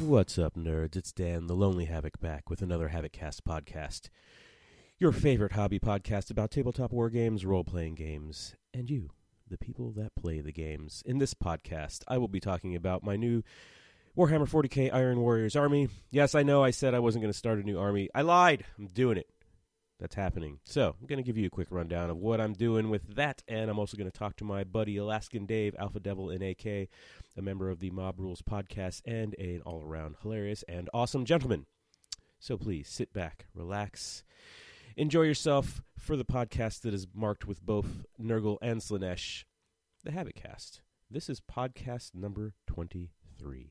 What's up, nerds? It's Dan, the Lonely Havoc, back with another Havoccast podcast. Your favorite hobby podcast about tabletop war games, role-playing games, and you, the people that play the games. In this podcast, I will be talking about my new Warhammer 40k Iron Warriors army. Yes, I know I said I wasn't going to start a new army. I lied. I'm doing it. That's happening. So, I'm going to give you a quick rundown of what I'm doing with that, and I'm also going to talk to my buddy Alaskan Dave, Alpha Devil in AK, a member of the Mob Rules podcast, and an all-around hilarious and awesome gentleman. So please, sit back, relax, enjoy yourself for the podcast that is marked with both Nurgle and Slaanesh, the Havoccast. This is podcast number 23.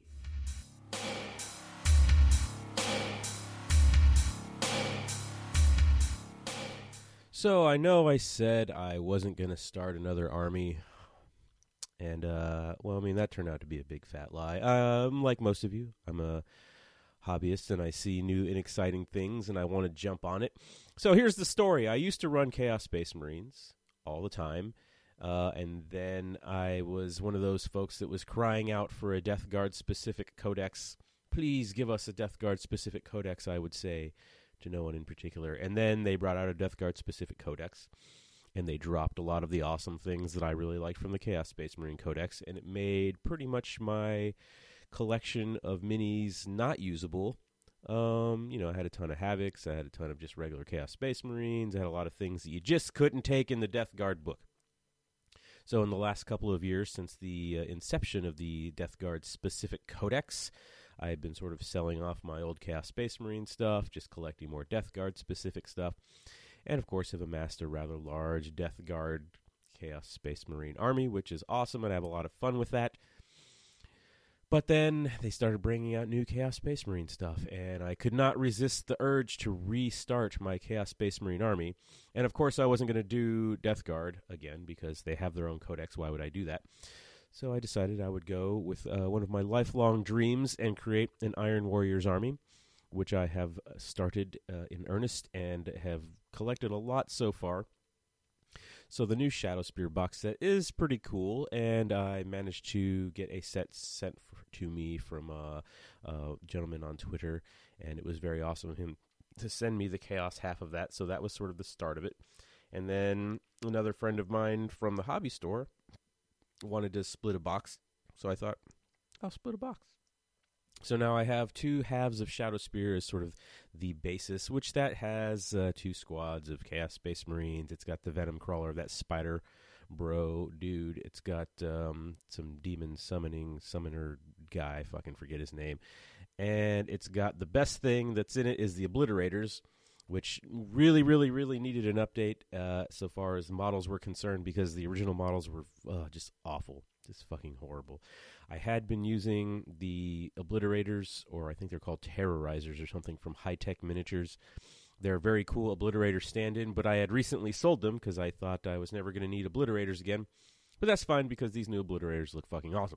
So I know I said I wasn't going to start another army, and, that turned out to be a big fat lie. Like most of you, I'm a hobbyist, and I see new and exciting things, and I want to jump on it. So here's the story. I used to run Chaos Space Marines all the time, and then I was one of those folks that was crying out for a Death Guard-specific codex. Please give us a Death Guard-specific codex, I would say, to no one in particular. And then they brought out a Death Guard-specific codex, and they dropped a lot of the awesome things that I really liked from the Chaos Space Marine codex, and it made pretty much my collection of minis not usable. I had a ton of Havocs, I had a ton of just regular Chaos Space Marines, I had a lot of things that you just couldn't take in the Death Guard book. So in the last couple of years, since the inception of the Death Guard-specific codex, I've been sort of selling off my old Chaos Space Marine stuff, just collecting more Death Guard-specific stuff, and of course have amassed a rather large Death Guard Chaos Space Marine army, which is awesome, and I have a lot of fun with that. But then they started bringing out new Chaos Space Marine stuff, and I could not resist the urge to restart my Chaos Space Marine army. And of course I wasn't going to do Death Guard again, because they have their own codex. Why would I do that? So I decided I would go with one of my lifelong dreams and create an Iron Warriors army, which I have started in earnest and have collected a lot so far. So the new Shadowspear box set is pretty cool, and I managed to get a set sent to me from a gentleman on Twitter, and it was very awesome of him to send me the Chaos half of that, so that was sort of the start of it. And then another friend of mine from the hobby store wanted to split a box, so I thought, I'll split a box. So now I have two halves of Shadowspear as sort of the basis, which that has two squads of Chaos Space Marines. It's got the Venom Crawler, that Spider Bro dude. It's got some demon summoner guy, I fucking forget his name. And it's got the best thing that's in it is the Obliterators, which really, really, really needed an update so far as the models were concerned, because the original models were just awful, just fucking horrible. I had been using the Obliterators, or I think they're called Terrorizers or something, from High Tech Miniatures. They're a very cool Obliterator stand-in, but I had recently sold them because I thought I was never going to need Obliterators again. But that's fine, because these new Obliterators look fucking awesome.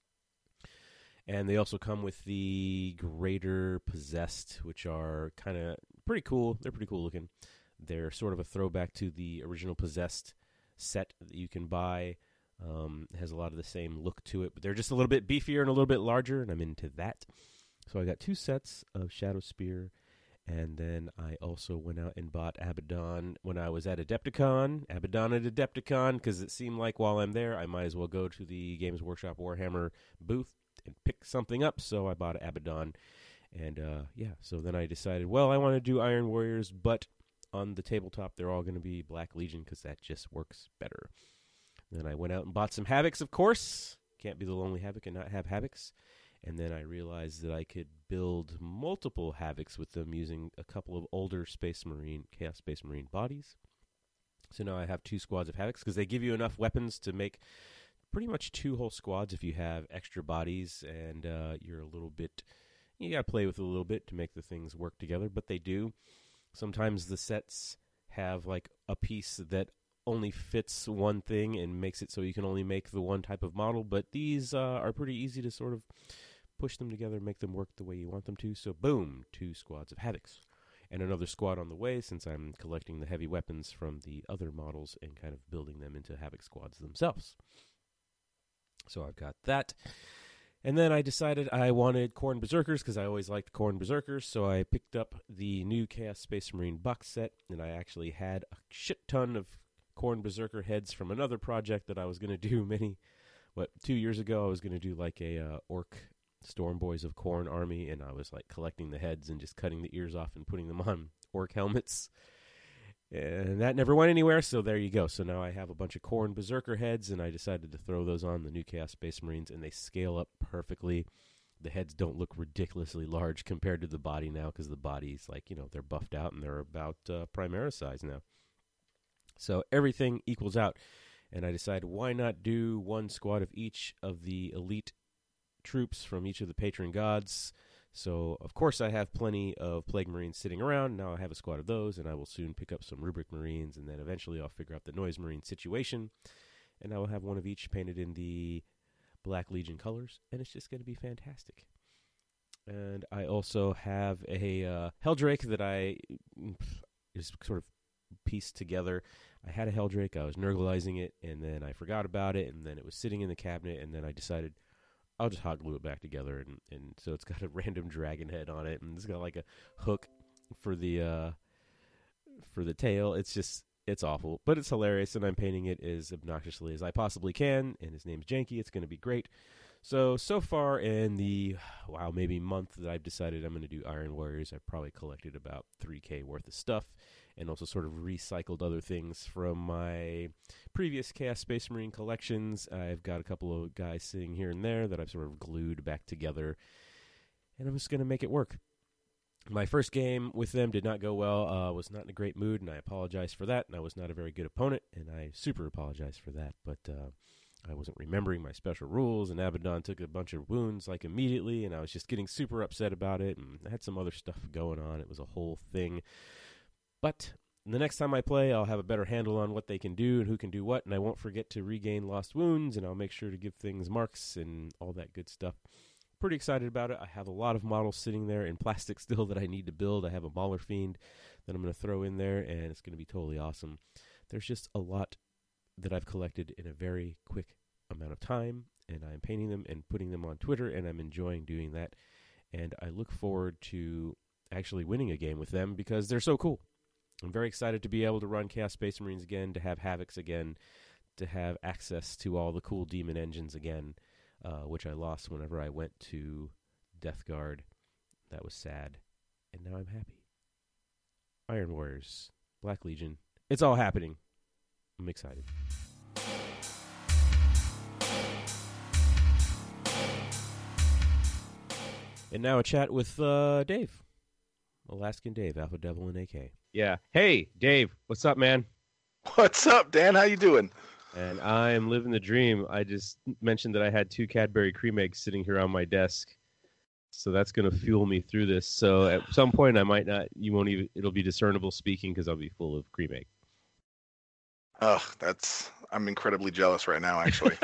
And they also come with the Greater Possessed, which are kind of pretty cool. They're pretty cool looking. They're sort of a throwback to the original Possessed set that you can buy. It has a lot of the same look to it, but they're just a little bit beefier and a little bit larger, and I'm into that. So I got two sets of Shadowspear, and then I also went out and bought Abaddon when I was at Adepticon. Abaddon at Adepticon, because it seemed like while I'm there, I might as well go to the Games Workshop Warhammer booth and pick something up, so I bought Abaddon. And, so then I decided, well, I want to do Iron Warriors, but on the tabletop, they're all going to be Black Legion, because that just works better. Then I went out and bought some Havocs, of course. Can't be the Lonely Havoc and not have Havocs. And then I realized that I could build multiple Havocs with them using a couple of older Chaos Space Marine bodies. So now I have two squads of Havocs, because they give you enough weapons to make pretty much two whole squads if you have extra bodies, and you're a little bit... You got to play with it a little bit to make the things work together, but they do. Sometimes the sets have like a piece that only fits one thing and makes it so you can only make the one type of model, but these are pretty easy to sort of push them together and make them work the way you want them to. So boom, two squads of Havocs. And another squad on the way, since I'm collecting the heavy weapons from the other models and kind of building them into Havoc squads themselves. So I've got that. And then I decided I wanted Khorne Berserkers because I always liked Khorne Berserkers, so I picked up the new Chaos Space Marine box set, and I actually had a shit ton of Khorne Berserker heads from another project that I was going to do 2 years ago. I was going to do like a Orc Storm Boys of Khorne army, and I was like collecting the heads and just cutting the ears off and putting them on Orc helmets. And that never went anywhere, so there you go. So now I have a bunch of Khorne Berserker heads, and I decided to throw those on the new Chaos Space Marines, and they scale up perfectly. The heads don't look ridiculously large compared to the body now, because the body's like, they're buffed out, and they're about Primera size now. So everything equals out, and I decided why not do one squad of each of the elite troops from each of the patron gods. So, of course, I have plenty of Plague Marines sitting around. Now I have a squad of those, and I will soon pick up some Rubric Marines, and then eventually I'll figure out the Noise Marine situation, and I will have one of each painted in the Black Legion colors, and it's just going to be fantastic. And I also have a Helldrake that I is sort of pieced together. I had a Helldrake, I was Nurglizing it, and then I forgot about it, and then it was sitting in the cabinet, and then I decided I'll just hot glue it back together, and so it's got a random dragon head on it, and it's got like a hook for the tail. It's awful, but it's hilarious, and I'm painting it as obnoxiously as I possibly can, and his name's Janky. It's going to be great. So far in the, maybe month that I've decided I'm going to do Iron Warriors, I've probably collected about 3K worth of stuff, and also sort of recycled other things from my previous Chaos Space Marine collections. I've got a couple of guys sitting here and there that I've sort of glued back together, and I'm just going to make it work. My first game with them did not go well. Was not in a great mood, and I apologize for that, and I was not a very good opponent, and I super apologize for that, but I wasn't remembering my special rules, and Abaddon took a bunch of wounds like immediately, and I was just getting super upset about it, and I had some other stuff going on. It was a whole thing. But the next time I play, I'll have a better handle on what they can do and who can do what, and I won't forget to regain lost wounds, and I'll make sure to give things marks and all that good stuff. Pretty excited about it. I have a lot of models sitting there in plastic still that I need to build. I have a Mauler Fiend that I'm going to throw in there, and it's going to be totally awesome. There's just a lot that I've collected in a very quick amount of time, and I'm painting them and putting them on Twitter, and I'm enjoying doing that. And I look forward to actually winning a game with them because they're so cool. I'm very excited to be able to run Chaos Space Marines again, to have Havocs again, to have access to all the cool demon engines again, which I lost whenever I went to Death Guard. That was sad. And now I'm happy. Iron Warriors, Black Legion, it's all happening. I'm excited. And now a chat with Dave. Alaskan Dave, Alpha Devil and AK. Yeah. Hey, Dave. What's up, man? What's up, Dan? How you doing? And I am living the dream. I just mentioned that I had 2 Cadbury cream eggs sitting here on my desk. So that's going to fuel me through this. So at some point I might not, it'll be discernible speaking because I'll be full of cream egg. Oh, I'm incredibly jealous right now, actually.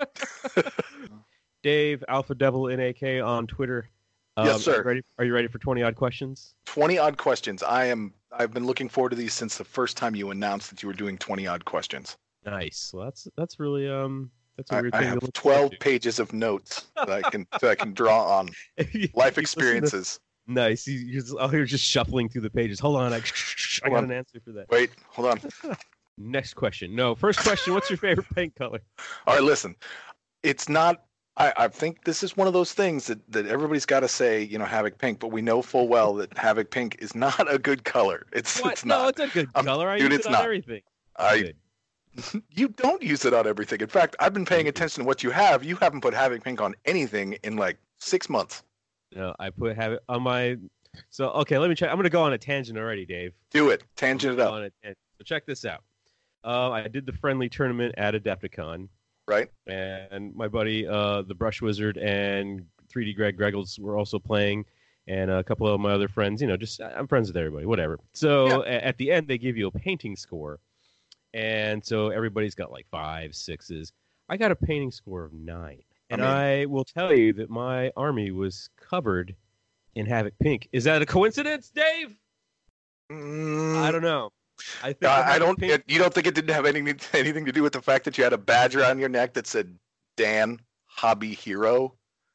Dave, Alpha Devil NAK on Twitter. Yes, sir. Are you ready for 20 odd questions? 20 odd questions. I've been looking forward to these since the first time you announced that you were doing 20 odd questions. Nice. Well, that's really that's a weird thing. I have 12 pages of notes that I can draw on life experiences. Nice. You're just shuffling through the pages. Hold on. I got an answer for that. Wait, hold on. Next question. No, first question. What's your favorite paint color? All right, listen. It's not. I think this is one of those things that everybody's got to say, Havoc Pink, but we know full well that Havoc Pink is not a good color. It's not. No, it's a good color. I use it on everything. You don't use it on everything. In fact, I've been paying attention to what you have. You haven't put Havoc Pink on anything in like 6 months. No, I put Havoc on my. So okay, let me check. I'm going to go on a tangent already, Dave. Do it. Tangent it up. So check this out. I did the friendly tournament at Adepticon. Right. And my buddy, the Brush Wizard, and 3D Greg Greggles were also playing, and a couple of my other friends. I'm friends with everybody, whatever. So at the end, they give you a painting score, and so everybody's got like 5, 6s. I got a painting score of 9, and I will tell you that my army was covered in Havoc Pink. Is that a coincidence, Dave? I don't know. I don't. You don't think it didn't have anything to do with the fact that you had a badge around your neck that said Dan Hobby Hero?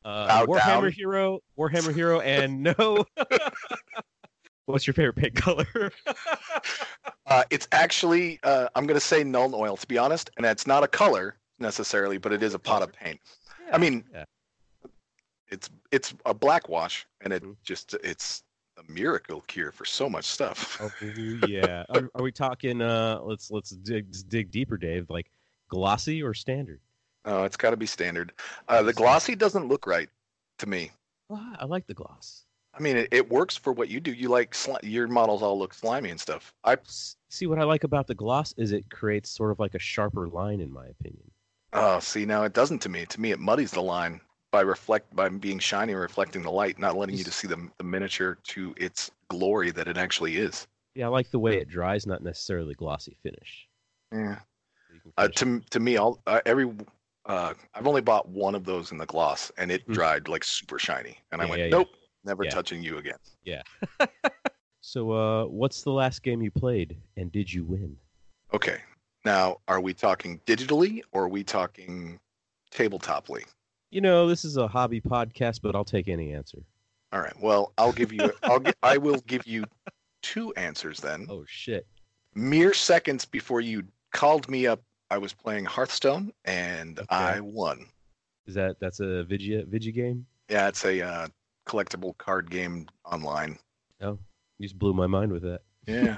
Bow Warhammer down. Hero, and no. What's your favorite paint color? It's actually, I'm going to say Nuln Oil, to be honest, and it's not a color necessarily, but it is a pot of paint. Yeah, I mean, yeah. it's a black wash, and Mhm. it's a miracle cure for so much stuff. Oh yeah. Are we talking? Let's dig deeper, Dave. Like glossy or standard? Oh, it's got to be standard. Gotta be The glossy doesn't look right to me. Ah, I like the gloss. I mean, it works for what you do. You like your models all look slimy and stuff. See, what I like about the gloss is it creates sort of like a sharper line, in my opinion. See, now it doesn't to me. To me, it muddies the line by being shiny and reflecting the light, not letting you to see the miniature to its glory that it actually is. Yeah, I like the way it dries, not necessarily glossy finish. Yeah. So you can finish To me, I've only bought one of those in the gloss, and it dried like super shiny, and I went, nope, never touching you again. Yeah. So, what's the last game you played, and did you win? Okay. Now, are we talking digitally or are we talking tabletoply? You know, this is a hobby podcast, but I'll take any answer. All right. Well, I will give you two answers then. Oh shit! Mere seconds before you called me up, I was playing Hearthstone, and I won. That's a Vigi game? Yeah, it's a collectible card game online. Oh, you just blew my mind with that. Yeah.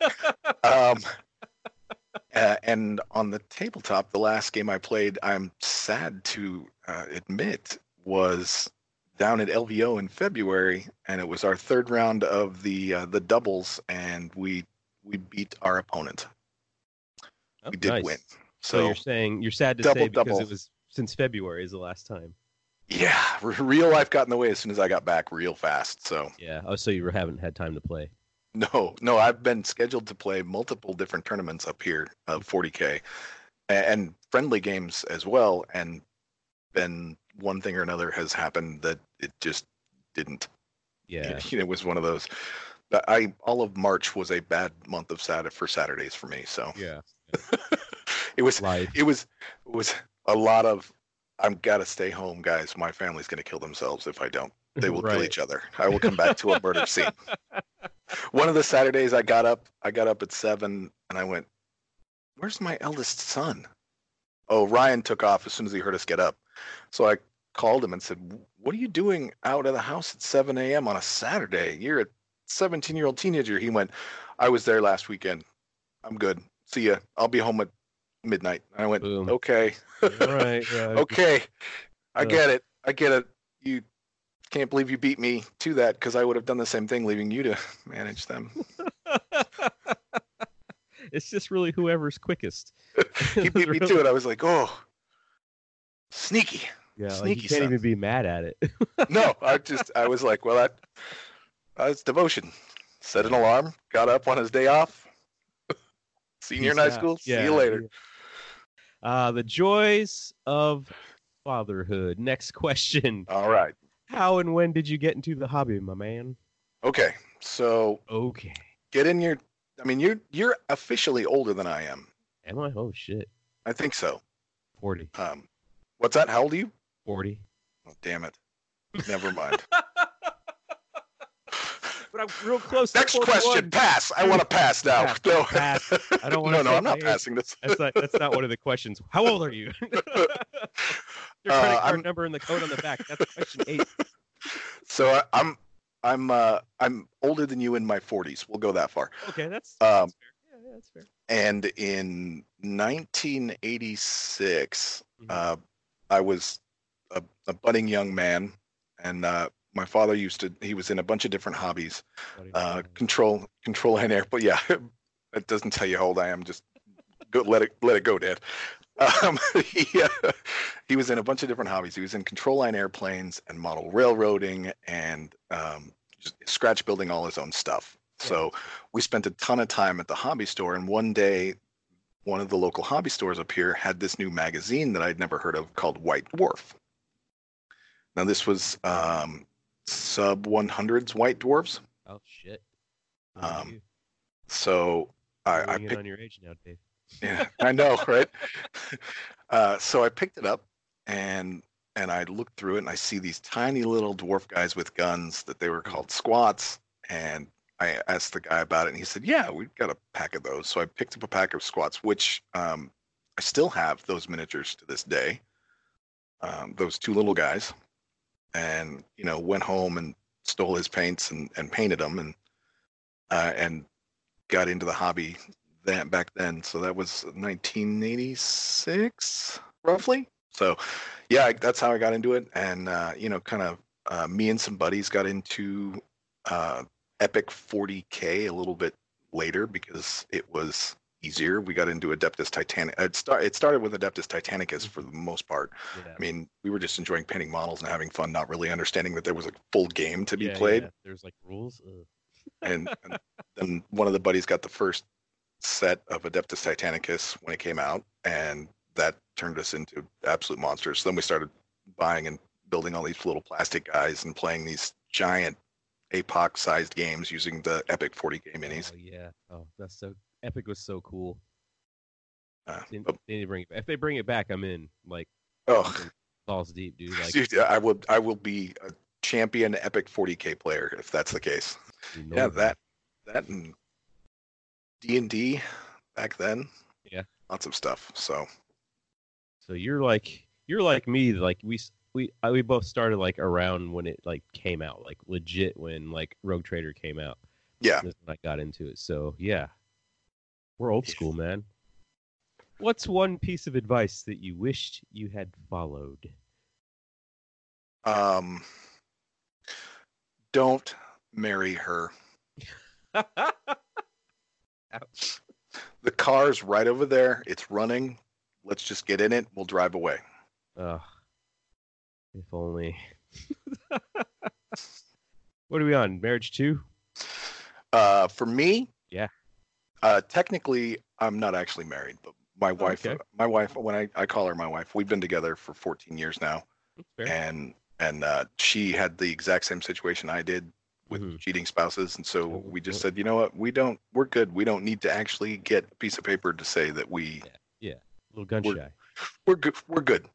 And on the tabletop, the last game I played, I'm sad to admit, was down at LVO in February, and it was our third round of the doubles, and we beat our opponent. Oh, we did nice. win. So you're saying you're sad to say because it was since February is the last time. Yeah, real life got in the way as soon as I got back real fast. So yeah. Oh, so you haven't had time to play. No, I've been scheduled to play multiple different tournaments up here of 40K and friendly games as well. And then one thing or another has happened that it just didn't. Yeah. It was one of those. All of March was a bad month of for Saturdays for me. So yeah. it was Life. it was a lot of I'm gotta stay home, guys. My family's gonna kill themselves if I don't. They will kill each other. I will come back to a murder scene. One of the Saturdays I got up at 7 and I went, where's my eldest son? Oh, Ryan took off as soon as he heard us get up. So I called him and said, what are you doing out of the house at 7 a.m. on a Saturday? You're a 17-year-old teenager. He went, I was there last weekend. I'm good. See ya. I'll be home at midnight. I went, Boom. Okay. All right. Okay. I get it. You can't believe you beat me to that because I would have done the same thing, leaving you to manage them. It's just really whoever's quickest. He beat me to it. I was like, oh, sneaky. Yeah, sneaky. Like you can't even be mad at it. No, I was like, well, that's devotion. Set an alarm, got up on his day off. Senior in high school. See you later. The joys of fatherhood. Next question. All right. How and when did you get into the hobby, my man? Okay, so get in your. I mean, you're officially older than I am. Am I? Oh shit. I think so. 40. What's that? How old are you? 40. Oh, damn it. Never mind. But I'm real close. Next question. Pass. I want to pass now. No. Pass. I don't want to. No, I'm not passing this. That's not one of the questions. How old are you? Your credit card number and the code on the back. That's question 8. So I'm older than you in my 40s. We'll go that far. Okay, that's fair. Yeah, that's fair. And in 1986, I was a budding young man, and my father he was in a bunch of different hobbies, control and air. But yeah, it doesn't tell you how old I am. Just let it go, Dad. He was in a bunch of different hobbies. He was in control line airplanes and model railroading and just scratch building all his own stuff. Yeah. So we spent a ton of time at the hobby store. And one day, one of the local hobby stores up here had this new magazine that I'd never heard of called White Dwarf. Now this was sub 100s White Dwarfs. Oh shit. So I picked on your age now, Dave. Yeah, I know, right? So I picked it up, and and I look through it and I see these tiny little dwarf guys with guns that they were called squats. And I asked the guy about it, and he said, "Yeah, we've got a pack of those." So I picked up a pack of squats, which I still have those miniatures to this day. Those two little guys, and went home and stole his paints and painted them, and got into the hobby back then. So that was 1986, roughly. So yeah, that's how I got into it, and kind of me and some buddies got into Epic 40K a little bit later because it was easier. We got into Adeptus Titanicus. It started with Adeptus Titanicus for the most part. Yeah. I mean, we were just enjoying painting models and having fun, not really understanding that there was a full game to be played. Yeah. There's like rules. And then one of the buddies got the first set of Adeptus Titanicus when it came out, and that turned us into absolute monsters. So then we started buying and building all these little plastic guys and playing these giant APOC-sized games using the Epic 40K minis. Oh yeah. Oh, that's so Epic was so cool. They But- need to bring it back. If they bring it back, I'm in. Like oh, balls deep, dude. Like dude, I will be a champion Epic 40K player if that's the case. Yeah, that and D&D back then. Yeah. Lots of stuff. So you're like me. Like we both started like around when it like came out, like legit when like Rogue Trader came out. yeah. That's when I got into it. So yeah, we're old school, man. What's one piece of advice that you wished you had followed? Don't marry her. Ouch. The car's right over there. It's running. Let's just get in it. We'll drive away. Ugh. If only. What are we on? Marriage 2? For me, Yeah. Technically, I'm not actually married, but my wife, okay. when I call her my wife, we've been together for 14 years now, Fair. and she had the exact same situation I did with Mhm. cheating spouses, and so we just said, you know what, we're good. We don't need to actually get a piece of paper to say that A little gun shy. we're good. We're good.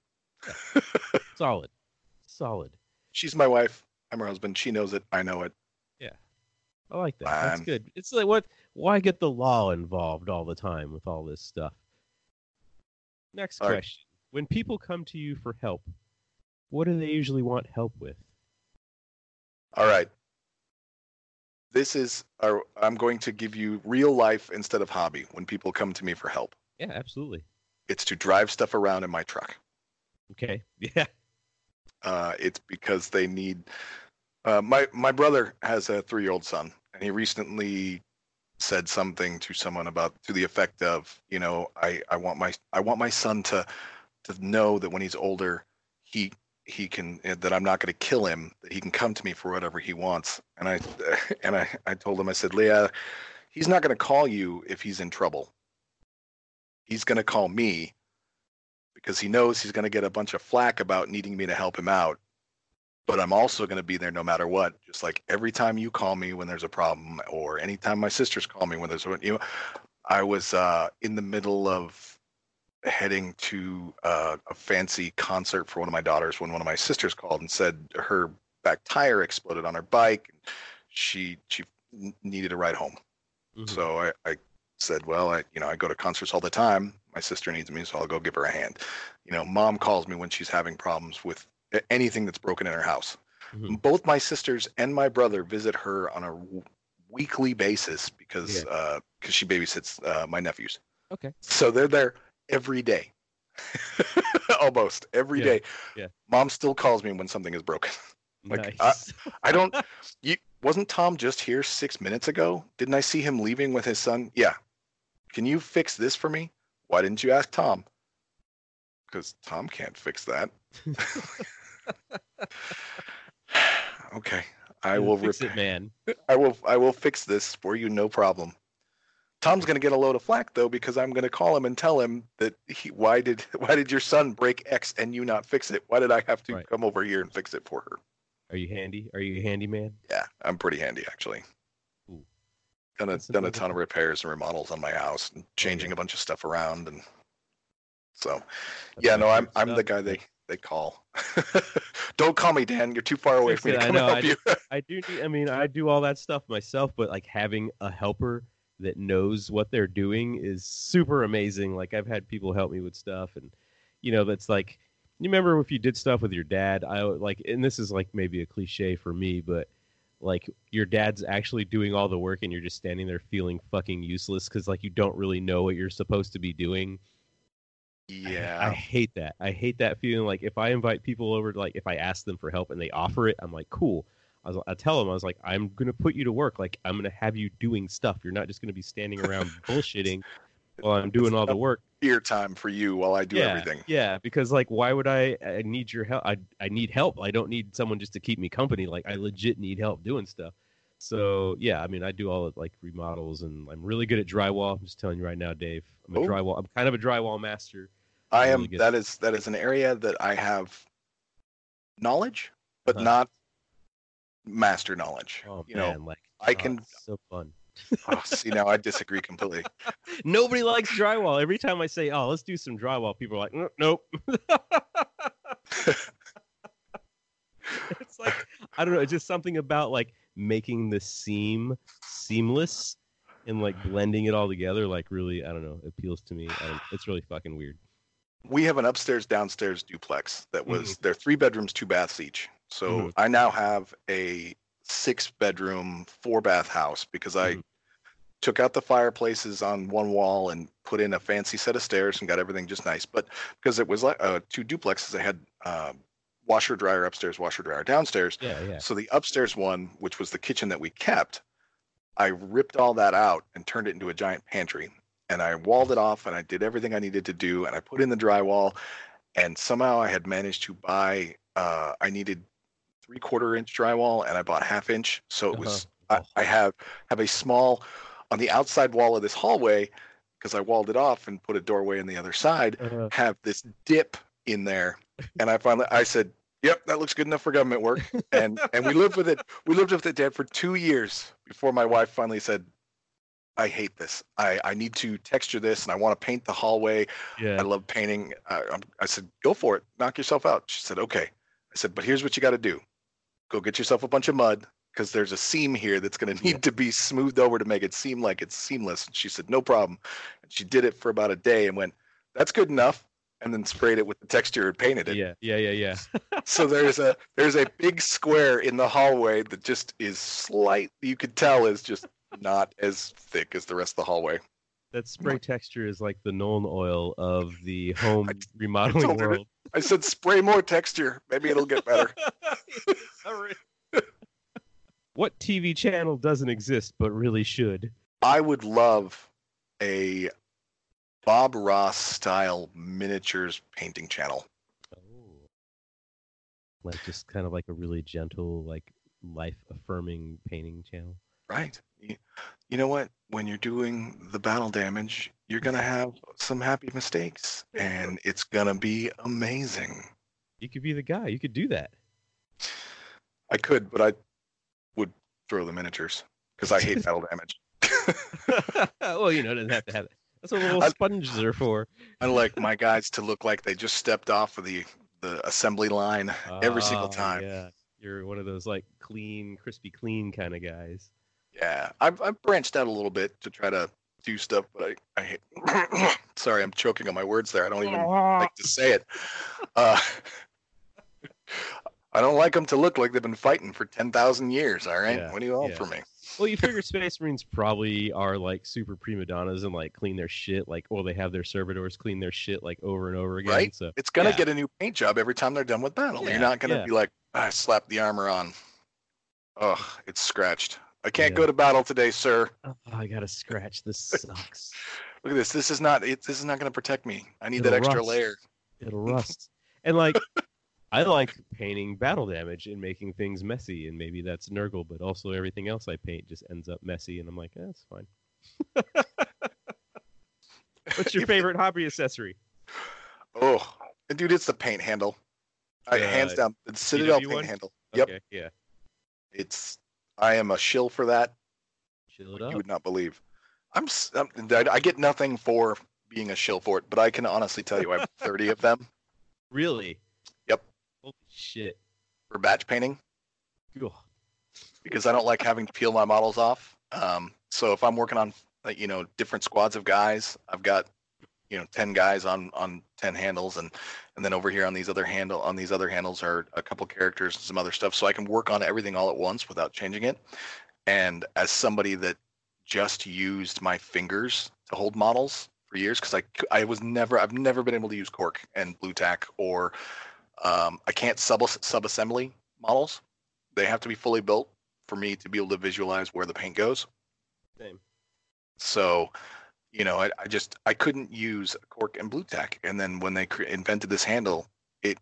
Solid. She's my wife. I'm her husband. She knows it. I know it. I like that. That's Fine. good. It's like why get the law involved all the time with all this stuff? Next All right. question. When people come to you for help, what do they usually want help with? All right. I'm going to give you real life instead of hobby when people come to me for help. Yeah, absolutely. It's to drive stuff around in my truck. Okay. Yeah. It's because they need. My brother has a 3-year-old son, and he recently said something to someone to the effect of, I want my son to know that when he's older, he can, that I'm not going to kill him, that he can come to me for whatever he wants. And I told him, I said, Leah, he's not going to call you if he's in trouble. He's going to call me because he knows he's going to get a bunch of flack about needing me to help him out. But I'm also going to be there no matter what. Just like every time you call me when there's a problem, or anytime my sisters call me when there's I was in the middle of heading to a fancy concert for one of my daughters when one of my sisters called and said her back tire exploded on her bike. She needed a ride home. Mhm. So I said, well, I go to concerts all the time. My sister needs me, so I'll go give her a hand. Mom calls me when she's having problems with anything that's broken in her house. Mhm. Both my sisters and my brother visit her on a weekly basis because she babysits my nephews. Okay. So they're there every day. Almost every day. Yeah. Mom still calls me when something is broken. Like, Nice. I don't. Wasn't Tom just here 6 minutes ago? Didn't I see him leaving with his son? Yeah. Can you fix this for me? Why didn't you ask Tom? Because Tom can't fix that. Okay, I will fix it, man. I will fix this for you, no problem. Tom's gonna get a load of flack though because I'm gonna call him and tell him that why did your son break X and you not fix it? Why did I have to come over here and fix it for her? Are you handy? Are you a handyman? Yeah, I'm pretty handy actually. Ooh. Done That's a ton wonderful. of repairs and remodels on my house and changing a bunch of stuff around, and so That's yeah, my no, I'm favorite the stuff. guy they they call. Don't call me, Dan. You're too far away from me to come help you. I do. I mean, I do all that stuff myself, but like having a helper that knows what they're doing is super amazing. Like I've had people help me with stuff, and that's like, you remember if you did stuff with your dad, I like, and this is like maybe a cliche for me, but like your dad's actually doing all the work and you're just standing there feeling fucking useless because like you don't really know what you're supposed to be doing. Yeah. I hate that. I hate that feeling. Like if I invite people over, like if I ask them for help and they offer it, I'm like, cool. I tell them, I was like, I'm going to put you to work. Like I'm going to have you doing stuff. You're not just going to be standing around bullshitting while I'm doing all the work. Ear time for you while I do everything. Yeah, because like, why would I need your help? I need help. I don't need someone just to keep me company. Like I legit need help doing stuff. So yeah, I mean, I do all of like remodels, and I'm really good at drywall. I'm just telling you right now, Dave. I'm kind of a drywall master. I am. Really that is an area that I have knowledge, but not master knowledge. Oh man, I can. It's so fun. See, now I disagree completely. Nobody likes drywall. Every time I say, "Oh, let's do some drywall," people are like, "Nope." It's like, I don't know. It's just something about like making the seam seamless and like blending it all together. Like really, I don't know. Appeals to me. It's really fucking weird. We have an upstairs downstairs duplex that was they're 3 bedrooms, 2 baths each. So I now have a 6-bedroom, 4-bath house because I took out the fireplaces on one wall and put in a fancy set of stairs and got everything just nice. But because it was like 2 duplexes, I had washer dryer upstairs, washer dryer downstairs. Yeah. So the upstairs one, which was the kitchen that we kept, I ripped all that out and turned it into a giant pantry. And I walled it off and I did everything I needed to do. And I put in the drywall. And somehow I had managed to buy, I needed 3/4 inch drywall and I bought 1/2 inch. So it was, I have a small, on the outside wall of this hallway, because I walled it off and put a doorway on the other side, have this dip in there. And I said, yep, that looks good enough for government work. And we lived with it. We lived with it, Dad, for 2 years before my wife finally said, I hate this. I need to texture this and I want to paint the hallway. Yeah. I love painting. I said, go for it. Knock yourself out. She said, okay. I said, but here's what you got to do. Go get yourself a bunch of mud because there's a seam here that's going to need to be smoothed over to make it seem like it's seamless. And she said, no problem. And she did it for about a day and went, that's good enough. And then sprayed it with the texture and painted it. Yeah. So there's a big square in the hallway that just is slight. You could tell is just not as thick as the rest of the hallway. That spray texture is like the Nolan oil of the home remodeling world. I said, spray more texture. Maybe it'll get better. What TV channel doesn't exist but really should? I would love a Bob Ross style miniatures painting channel. Oh. Like just kind of like a really gentle, like life affirming painting channel. Right. You know what? When you're doing the battle damage, you're going to have some happy mistakes and it's going to be amazing. You could be the guy. You could do that. I could, but I would throw the miniatures because I hate battle damage. Well, it doesn't have to have it. That's what little sponges are for. I like my guys to look like they just stepped off of the assembly line every single time. Yeah, you're one of those like clean, crispy clean kind of guys. Yeah, I've branched out a little bit to try to do stuff, but I hate. Sorry, I'm choking on my words there. I don't even like to say it. I don't like them to look like they've been fighting for 10,000 years. All right, what do you want from me? Well, you figure Space Marines probably are like super prima donnas and like clean their shit, like, or they have their servitors clean their shit like over and over again. Right? So it's gonna get a new paint job every time they're done with battle. You're not gonna be like, I slapped the armor on. Ugh, it's scratched. I can't go to battle today, sir. Oh, I gotta scratch. This sucks. Look at this. This is not gonna protect me. I need that extra layer. It'll rust. And like, I like painting battle damage and making things messy, and maybe that's Nurgle, but also everything else I paint just ends up messy, and I'm like, that's fine. What's your favorite hobby accessory? Oh, dude, it's the paint handle. Hands down, the Citadel paint handle. Yep. Okay, yeah. I am a shill for that. Chill it up. You would not believe. I get nothing for being a shill for it, but I can honestly tell you I have 30 of them. Really? Holy shit. for batch painting Ugh. because I don't like having to peel my models off. So if I'm working on different squads of guys, I've got 10 guys on 10 handles, and then over here on these other handles are a couple characters and some other stuff, so I can work on everything all at once without changing it. And as somebody that just used my fingers to hold models for years, because I've never been able to use cork and blue tack, or I can't sub-assembly models. They have to be fully built for me to be able to visualize where the paint goes. Same. So, I couldn't use cork and blue tack. And then when they invented this handle, it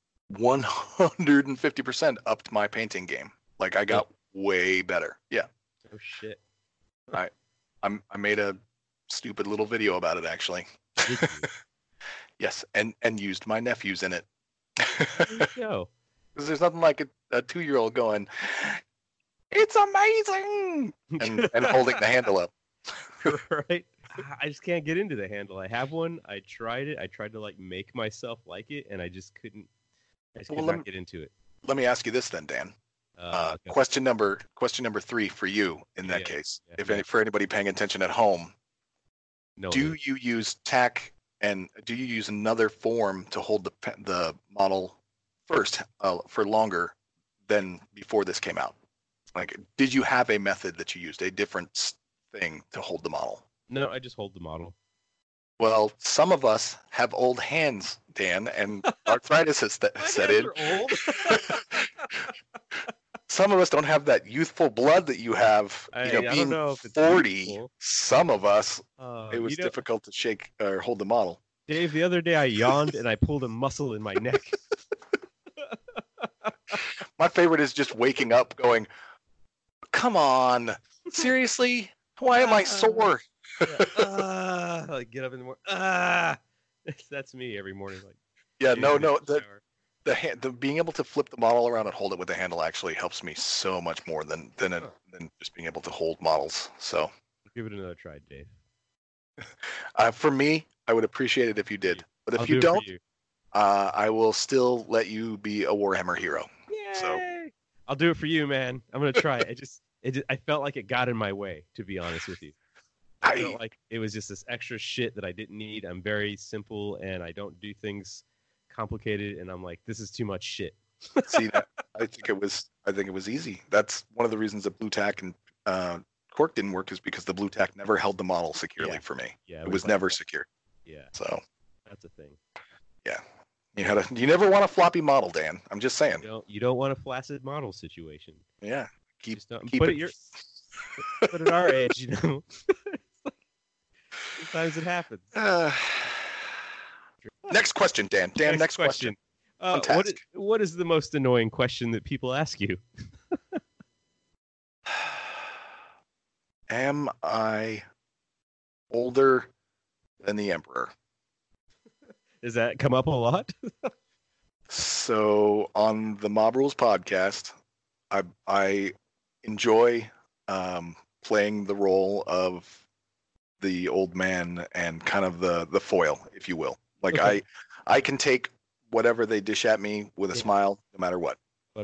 150% upped my painting game. Like I got way better. Yeah. Oh shit. I made a stupid little video about it actually. Yes, and used my nephews in it. There you go. Because there's nothing like a 2-year-old going, "It's amazing," and holding the handle up. Right. I just can't get into the handle. I have one. I tried it. I tried to like make myself like it, and I just couldn't. I just could not get into it. Let me ask you this then, Dan. Okay. Question number 3 for you in that case. For anybody paying attention at home, do you use tack, and do you use another form to hold the model first for longer than before this came out? Like, did you have a method that you used, a different thing to hold the model? No, I just hold the model. Well, some of us have old hands, Dan, and arthritis has set in. Old. Some of us don't have that youthful blood that you have. Being 40, youthful. Some of us, it was difficult to shake or hold the model. Dave, the other day I yawned and I pulled a muscle in my neck. My favorite is just waking up going, "Come on, seriously? Why am I sore?" Like get up in the morning. That's me every morning. Like, yeah, no. The being able to flip the model around and hold it with the handle actually helps me so much more than just being able to hold models. So give it another try, Dave. For me, I would appreciate it if you did. But if you don't, I will still let you be a Warhammer hero. Yay! So I'll do it for you, man. I'm gonna try it. I felt like it got in my way, to be honest with you. I felt like it was just this extra shit that I didn't need. I'm very simple and I don't do things complicated, and I'm like, this is too much shit. See that? I think it was easy. That's one of the reasons that blue tack and cork didn't work, is because the blue tack never held the model securely for me. Yeah, it was never secure. Yeah. So that's a thing. Yeah. You never want a floppy model, Dan. I'm just saying. You don't want a flaccid model situation. Yeah. Keep but it. But at our age, sometimes it happens. Next question, Dan. Next question. What is the most annoying question that people ask you? Am I older than the Emperor? Does that come up a lot? So on the Mob Rules podcast, I enjoy playing the role of the old man and kind of the foil, if you will. Like okay. I can take whatever they dish at me with a smile, no matter what.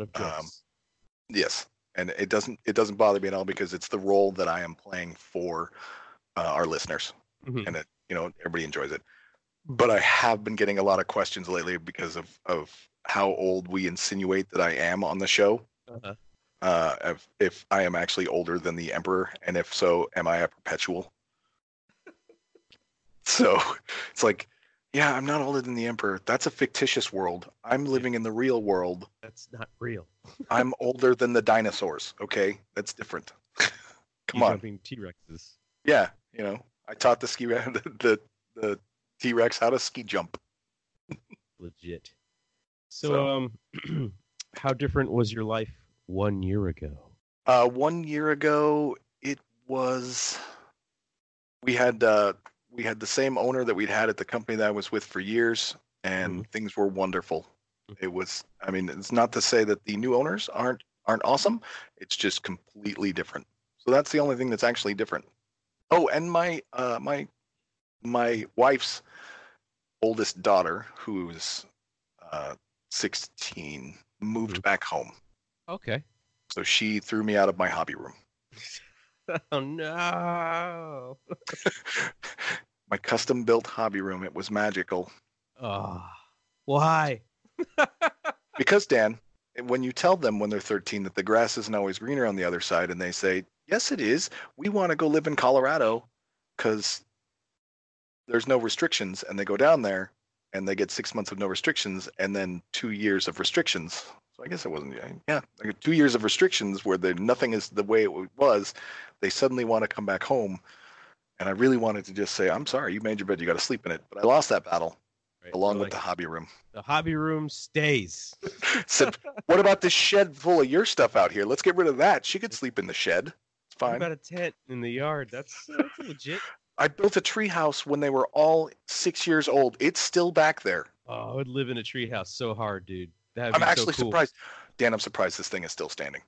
Yes, and it doesn't bother me at all, because it's the role that I am playing for our listeners, and everybody enjoys it. But I have been getting a lot of questions lately because of how old we insinuate that I am on the show. If I am actually older than the Emperor, and if so, am I a perpetual? So it's like, yeah, I'm not older than the Emperor. That's a fictitious world. I'm living in the real world. That's not real. I'm older than the dinosaurs. Okay, that's different. Come on. Jumping T-Rexes. Yeah, I taught the T-Rex how to ski jump. Legit. So how different was your life 1 year ago? 1 year ago, it was. We had the same owner that we'd had at the company that I was with for years, and things were wonderful. It was. I mean, it's not to say that the new owners aren't awesome. It's just completely different. So that's the only thing that's actually different. Oh, and my wife's oldest daughter, who's 16, moved back home. Okay. So she threw me out of my hobby room. Oh, no. My custom-built hobby room. It was magical. Oh, why? Because, Dan, when you tell them when they're 13 that the grass isn't always greener on the other side, and they say, yes, it is. We want to go live in Colorado because there's no restrictions, and they go down there, and they get 6 months of no restrictions, and then 2 years of restrictions. So I guess it wasn't, yeah, like 2 years of restrictions where nothing is the way it was. They suddenly want to come back home, and I really wanted to just say, I'm sorry, you made your bed, you got to sleep in it. But I lost that battle, along with the hobby room. The hobby room stays. Said, what about this shed full of your stuff out here? Let's get rid of that. She could sleep in the shed. It's fine. What about a tent in the yard? That's legit. I built a tree house when they were all 6 years old. It's still back there. Oh, I would live in a tree house so hard, dude. I'm actually surprised. Dan, I'm surprised this thing is still standing.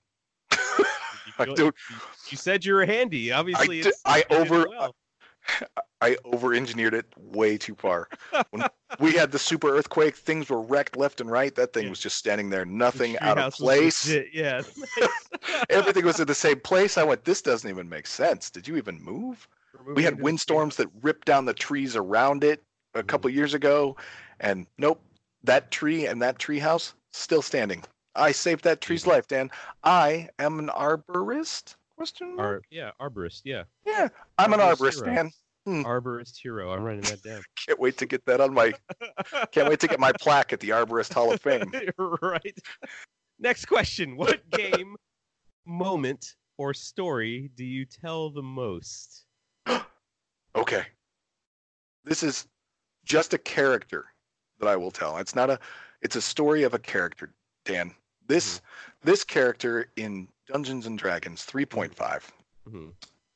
You said you were handy. Obviously, I over-engineered it way too far. When we had the super earthquake, things were wrecked left and right. That thing was just standing there, nothing out of place. Yeah. Everything was in the same place. I went, this doesn't even make sense. Did you even move? We had windstorms that ripped down the trees around it a couple years ago, and nope, that tree and that tree house still standing. I saved that tree's life, Dan. I am an arborist? Arborist, yeah. Yeah, I'm an arborist, Dan. Arborist hero. I'm writing that down. Can't wait to get that on my. Can't wait to get my plaque at the Arborist Hall of Fame. Right. Next question: what game, moment, or story do you tell the most? Okay. This is just a character that I will tell. It's not a. It's a story of a character, Dan. This character in Dungeons and Dragons 3.5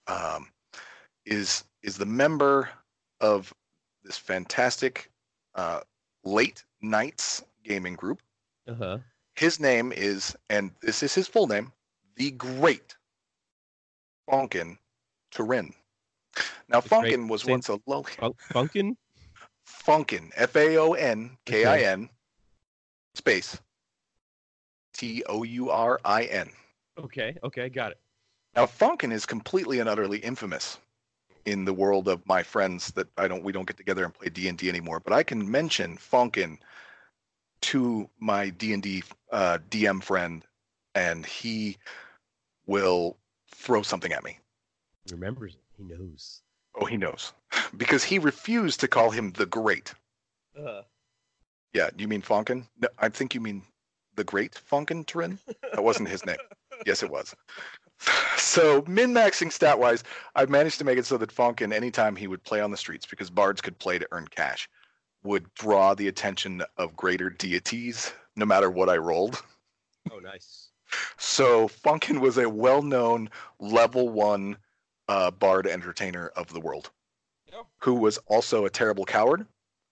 is the member of this fantastic Late Nights gaming group. His name is, and this is his full name, the Great Fonkin Turin. Now, Fonkin was once a lowly... Funkin? Fonkin, F-A-O-N-K-I-N, space, T-O-U-R-I-N. Okay, got it. Now, Fonkin is completely and utterly infamous in the world of my friends that we don't get together and play D&D anymore. But I can mention Fonkin to my D&D DM friend, and he will throw something at me. He remembers it. He knows. Oh, he knows. Because he refused to call him the Great. Yeah, you mean Fonkin? No, I think you mean the Great Fonkin Turin? That wasn't his name. Yes, it was. So, min-maxing stat-wise, I've managed to make it so that Fonkin, anytime he would play on the streets, because bards could play to earn cash, would draw the attention of greater deities, no matter what I rolled. Oh, nice. So, Fonkin was a well-known level 1 bard entertainer of the world, who was also a terrible coward.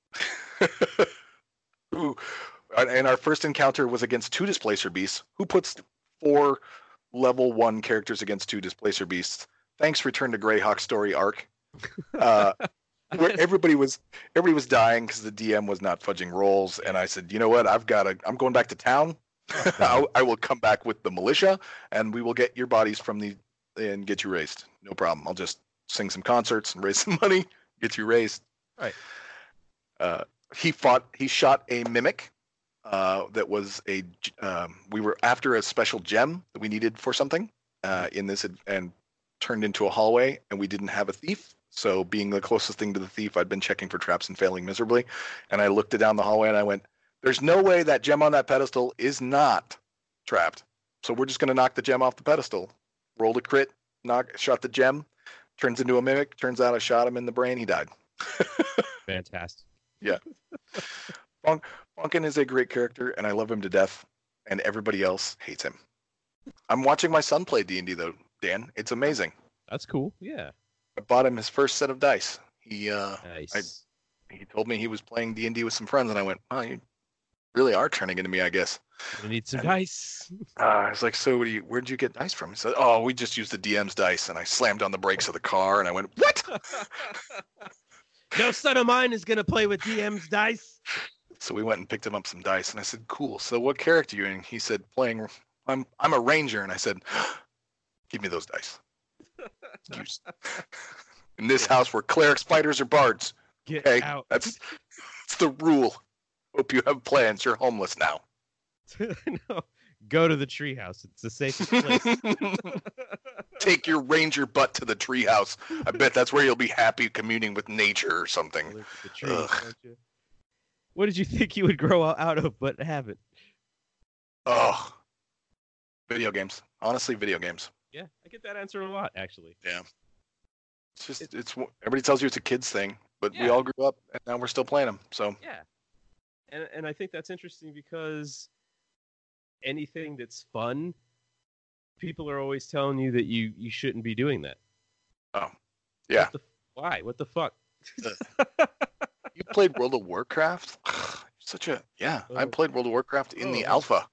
And our first encounter was against 2 Displacer Beasts. Who puts 4 level 1 characters against 2 Displacer Beasts? Thanks, Return to Greyhawk story arc. Where everybody was dying because the DM was not fudging rolls, and I said, you know what? I'm going back to town. I will come back with the militia, and we will get your bodies and get you raised. No problem. I'll just sing some concerts and raise some money, get you raised. Right. He shot a mimic. That was we were after a special gem that we needed for something in this, and turned into a hallway, and we didn't have a thief. So, being the closest thing to the thief, I'd been checking for traps and failing miserably. And I looked down the hallway and I went, there's no way that gem on that pedestal is not trapped. So we're just going to knock the gem off the pedestal. Rolled a crit, shot the gem, turns into a mimic. Turns out I shot him in the brain. He died. Fantastic. Yeah. Fonkin is a great character, and I love him to death, and everybody else hates him. I'm watching my son play D&D, though, Dan. It's amazing. That's cool. Yeah. I bought him his first set of dice. Nice. He told me he was playing D&D with some friends, and I went, oh, you really are turning into me, I guess. You need some dice. I was like, so where'd you get dice from? He said, oh, we just used the DM's dice, and I slammed on the brakes of the car, and I went, what? No son of mine is going to play with DM's dice. So we went and picked him up some dice, and I said, "Cool. So what character are you in?" He said, "Playing. I'm a ranger." And I said, "Give me those dice." In this house, we're clerics, fighters, or bards. Get Okay, out. that's the rule. Hope you have plans. You're homeless now. No, go to the treehouse. It's the safest place. Take your ranger butt to the treehouse. I bet that's where you'll be happy communing with nature or something. Live with the trees, don't you? What did you think you would grow out of, but haven't? Oh, video games. Honestly, video games. Yeah, I get that answer a lot, actually. Yeah. It's just everybody tells you it's a kid's thing, but we all grew up and now we're still playing them. So yeah, and I think that's interesting because anything that's fun, people are always telling you that you shouldn't be doing that. Oh, yeah. Why? What the fuck? You played World of Warcraft? I played World of Warcraft in the alpha.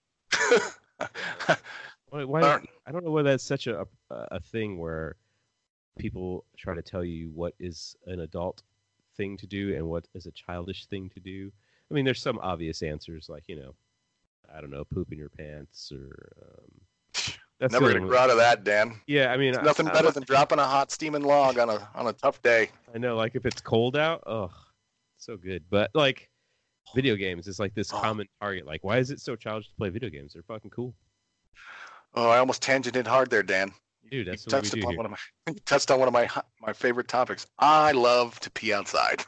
Why? I don't know why that's such a thing where people try to tell you what is an adult thing to do and what is a childish thing to do. I mean, there's some obvious answers like, I don't know, poop in your pants or. That's never gonna grow out of that, Dan. Yeah, I mean, it's nothing better than dropping a hot steaming log on a tough day. I know, like if it's cold out, so good. But like, video games is like this common target. Like, why is it so childish to play video games? They're fucking cool. Oh, I almost tangented hard there, Dan. Dude, that's you what touched we do upon here. you touched on one of my favorite topics. I love to pee outside.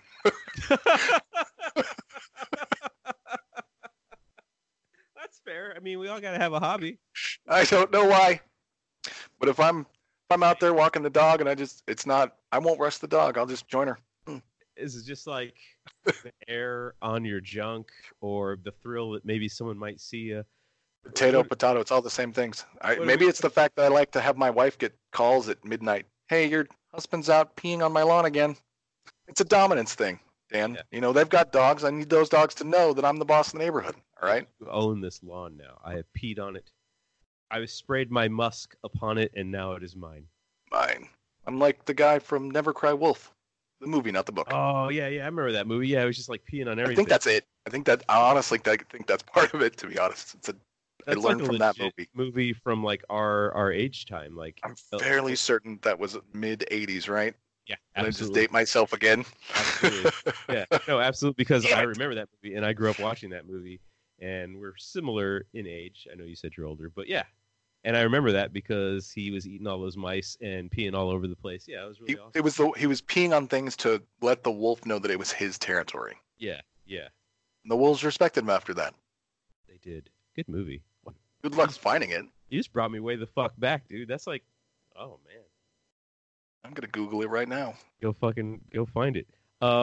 That's fair. I mean, we all gotta have a hobby. I don't know why, but if I'm out there walking the dog and I won't rush the dog. I'll just join her. Is it just like the air on your junk or the thrill that maybe someone might see you? Potato, it's all the same things. Maybe it's the fact that I like to have my wife get calls at midnight. Hey, your husband's out peeing on my lawn again. It's a dominance thing, Dan. Yeah. They've got dogs. I need those dogs to know that I'm the boss of the neighborhood. All right? You own this lawn now. I have peed on it. I have sprayed my musk upon it, and now it is mine. Mine. I'm like the guy from Never Cry Wolf. The movie, not the book. Oh, yeah. I remember that movie. Yeah, it was just like peeing on everything. I think that's it. I think that's part of it, to be honest. I learned from that movie from like our age time. Like I'm fairly certain that was mid 80s, right? Yeah, absolutely. I just date myself again. Absolutely. Yeah, no, absolutely. Because I remember that movie, and I grew up watching that movie, and we're similar in age. I know you said you're older, but yeah. And I remember that because he was eating all those mice and peeing all over the place. Yeah, it was really awesome. He was peeing on things to let the wolf know that it was his territory. Yeah. And the wolves respected him after that. They did. Good movie. Good luck finding it. You just brought me way the fuck back, dude. That's like, oh man. I'm gonna Google it right now. Go find it.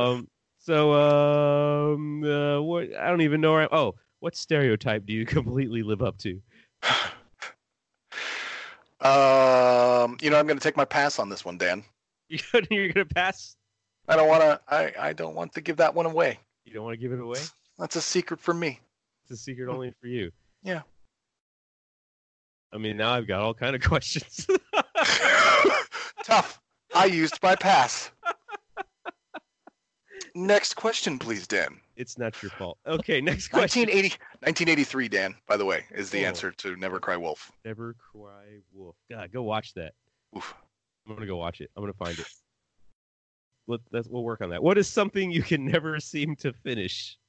What? I don't even know. What stereotype do you completely live up to? I'm gonna take my pass on this one, Dan. You're gonna pass? I don't want to give that one away. You don't want to give it away? That's a secret from me. It's a secret only for you. Yeah. I mean, now I've got all kind of questions. Tough. I used my pass. Next question, please, Dan. It's not your fault. Okay, next question. 1983, Dan, by the way, is the answer to Never Cry Wolf. Never Cry Wolf. God, go watch that. Oof. I'm going to go watch it. I'm going to find it. We'll work on that. What is something you can never seem to finish?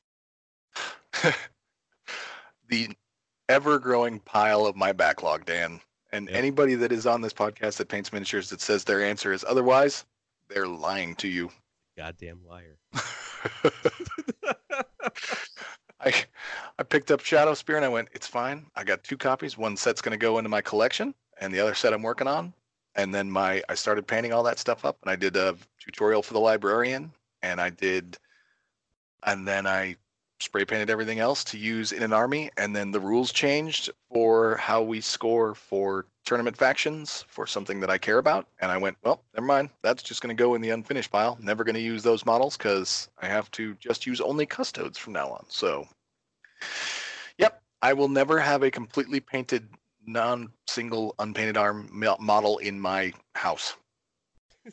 The ever-growing pile of my backlog, Dan. And anybody that is on this podcast that paints miniatures that says their answer is otherwise, they're lying to you. Goddamn liar. I picked up Shadow Spear and I went, it's fine. I got 2 copies. One set's going to go into my collection and the other set I'm working on. And then I started painting all that stuff up and I did a tutorial for the librarian and then I spray painted everything else to use in an army. And then the rules changed for how we score for tournament factions for something that I care about. And I went, well, never mind. That's just going to go in the unfinished pile. Never going to use those models because I have to just use only custodes from now on. So, yep, I will never have a completely painted non-single unpainted arm model in my house.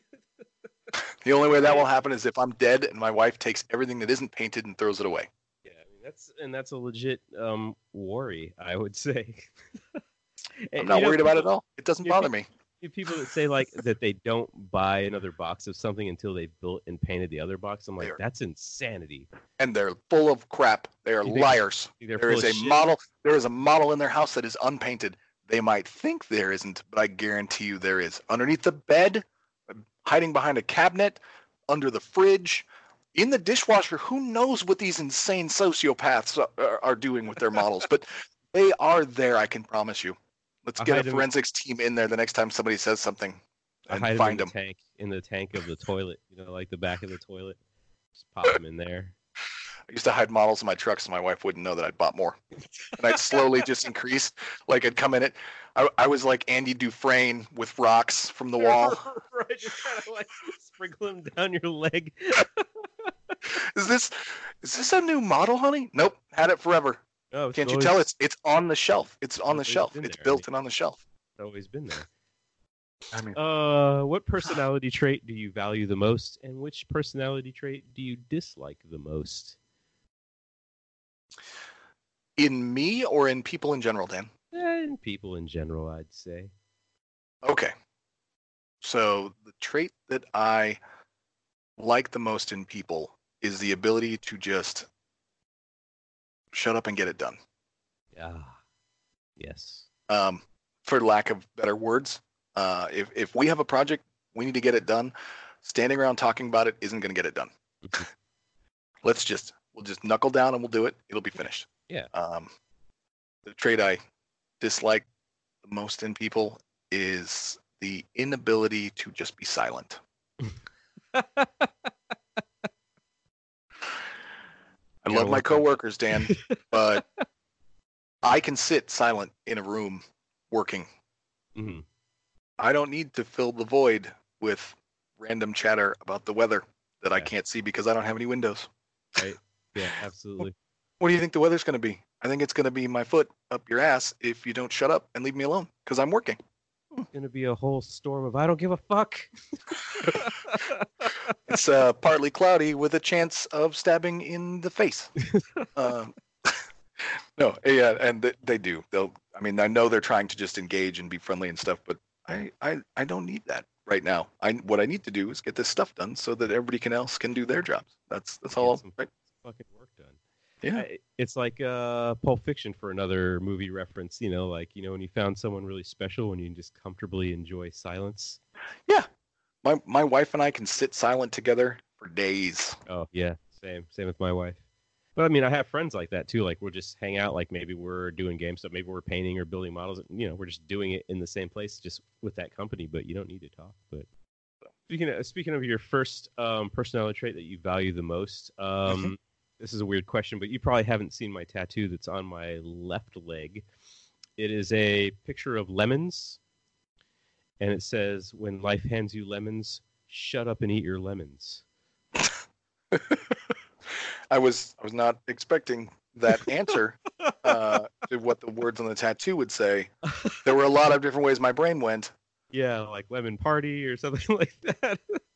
The only way that will happen is if I'm dead and my wife takes everything that isn't painted and throws it away. Yeah, That's a legit worry, I would say. I'm not worried about it at all. It doesn't bother me. People that say like that they don't buy another box of something until they've built and painted the other box, I'm like, that's insanity. And they're full of crap. They are liars. There is a model. There is a model in their house that is unpainted. They might think there isn't, but I guarantee you there is. Underneath the bed, hiding behind a cabinet, under the fridge, in the dishwasher. Who knows what these insane sociopaths are doing with their models? But they are there, I can promise you. Let's get a forensics team in there the next time somebody says something and find them. In the tank of the toilet, like the back of the toilet. Just pop them in there. I used to hide models in my truck so my wife wouldn't know that I'd bought more. And I'd slowly just increase. Like I'd come in it. I was like Andy Dufresne with rocks from the wall. Right, just kind of like sprinkle them down your leg. Is this a new model, honey? Nope, had it forever. Oh, can't you tell? It's on the shelf. It's on the shelf. It's built in on the shelf. It's always been there. I mean, what personality trait do you value the most, and which personality trait do you dislike the most? In me or in people in general, Dan? In people in general, I'd say. Okay. So the trait that I like the most in people is the ability to just shut up and get it done. Yeah. Yes. For lack of better words, if we have a project, we need to get it done. Standing around talking about it isn't going to get it done. We'll just knuckle down and we'll do it. It'll be finished. Yeah. The trait I dislike the most in people is the inability to just be silent. I love my coworkers, Dan, but I can sit silent in a room working. Mm-hmm. I don't need to fill the void with random chatter about the weather that I can't see because I don't have any windows. Right. Yeah, absolutely. What do you think the weather's going to be? I think it's going to be my foot up your ass if you don't shut up and leave me alone because I'm working. It's going to be a whole storm of I don't give a fuck. It's partly cloudy with a chance of stabbing in the face. No, yeah, and they do. I know they're trying to just engage and be friendly and stuff, but I don't need that right now. What I need to do is get this stuff done so that everybody else can do their jobs. That's all. Right? Fucking work done. Yeah, it's like Pulp Fiction for another movie reference. When you found someone really special when you can just comfortably enjoy silence. Yeah, my wife and I can sit silent together for days. Oh yeah, same with my wife. But I have friends like that too. Like we'll just hang out. Like maybe we're doing game stuff. Maybe we're painting or building models. We're just doing it in the same place, just with that company. But you don't need to talk. But speaking of your first personality trait that you value the most. This is a weird question, but you probably haven't seen my tattoo that's on my left leg. It is a picture of lemons, and it says, "When life hands you lemons, shut up and eat your lemons." I was not expecting that answer to what the words on the tattoo would say. There were a lot of different ways my brain went. Yeah, like lemon party or something like that.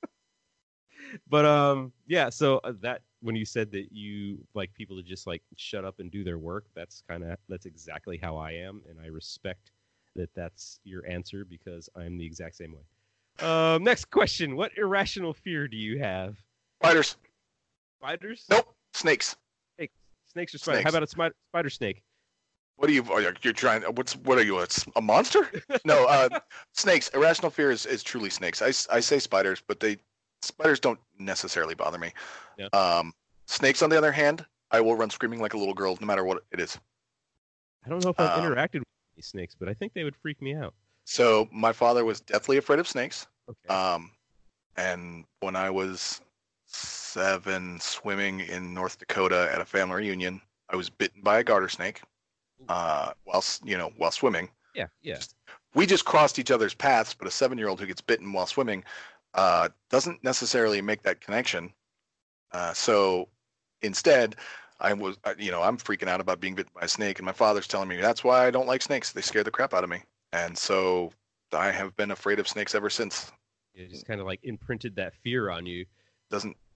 But yeah, so that when you said that you like people to just like shut up and do their work, that's exactly how I am, and I respect that that's your answer because I'm the exact same way. Next question: what irrational fear do you have? Spiders. Spiders? Nope. Snakes. Snakes or spiders? How about a spider snake? What are you? You're trying? What are you? A monster? No. Snakes. Irrational fear is truly snakes. I say spiders, but spiders don't necessarily bother me. Yeah. Snakes, on the other hand, I will run screaming like a little girl, no matter what it is. I don't know if I've interacted with these snakes, but I think they would freak me out. So my father was deathly afraid of snakes. Okay. And when I was 7, swimming in North Dakota at a family reunion, I was bitten by a garter snake. While swimming. Yeah. We just crossed each other's paths, but a 7-year-old who gets bitten while swimming doesn't necessarily make that connection. So instead, I'm freaking out about being bitten by a snake, and my father's telling me that's why I don't like snakes. They scare the crap out of me, and so I have been afraid of snakes ever since. It just kind of like imprinted that fear on you. Doesn't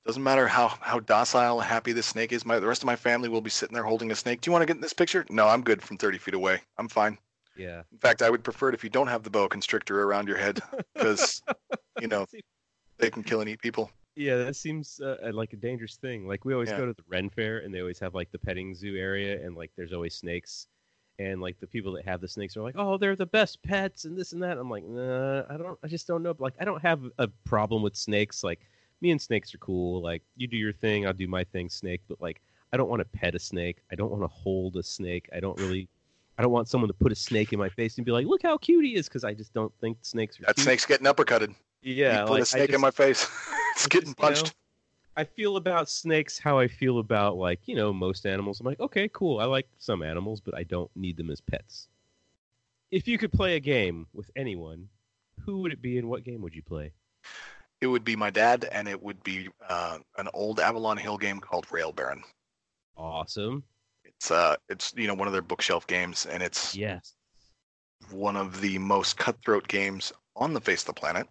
Doesn't matter how docile, happy this snake is. The rest of my family will be sitting there holding a snake. Do you want to get in this picture? No, I'm good from 30 feet away. I'm fine. Yeah. In fact, I would prefer it if you don't have the boa constrictor around your head because, they can kill and eat people. Yeah, that seems like a dangerous thing. Like we always go to the Ren Fair, and they always have like the petting zoo area, and like there's always snakes, and like the people that have the snakes are like, oh, they're the best pets, and this and that. I'm like, nah, I just don't know. Like I don't have a problem with snakes. Like me and snakes are cool. Like you do your thing, I'll do my thing, snake. But like I don't want to pet a snake. I don't want to hold a snake. I don't want someone to put a snake in my face and be like, look how cute he is, because I just don't think snakes are That cute. snake's getting uppercutted. Yeah, you put a snake in my face. It's getting punched. I feel about snakes how I feel about, like, most animals. I'm like, okay, cool. I like some animals, but I don't need them as pets. If you could play a game with anyone, who would it be and what game would you play? It would be my dad, and it would be an old Avalon Hill game called Rail Baron. Awesome. It's one of their bookshelf games, and it's one of the most cutthroat games on the face of the planet.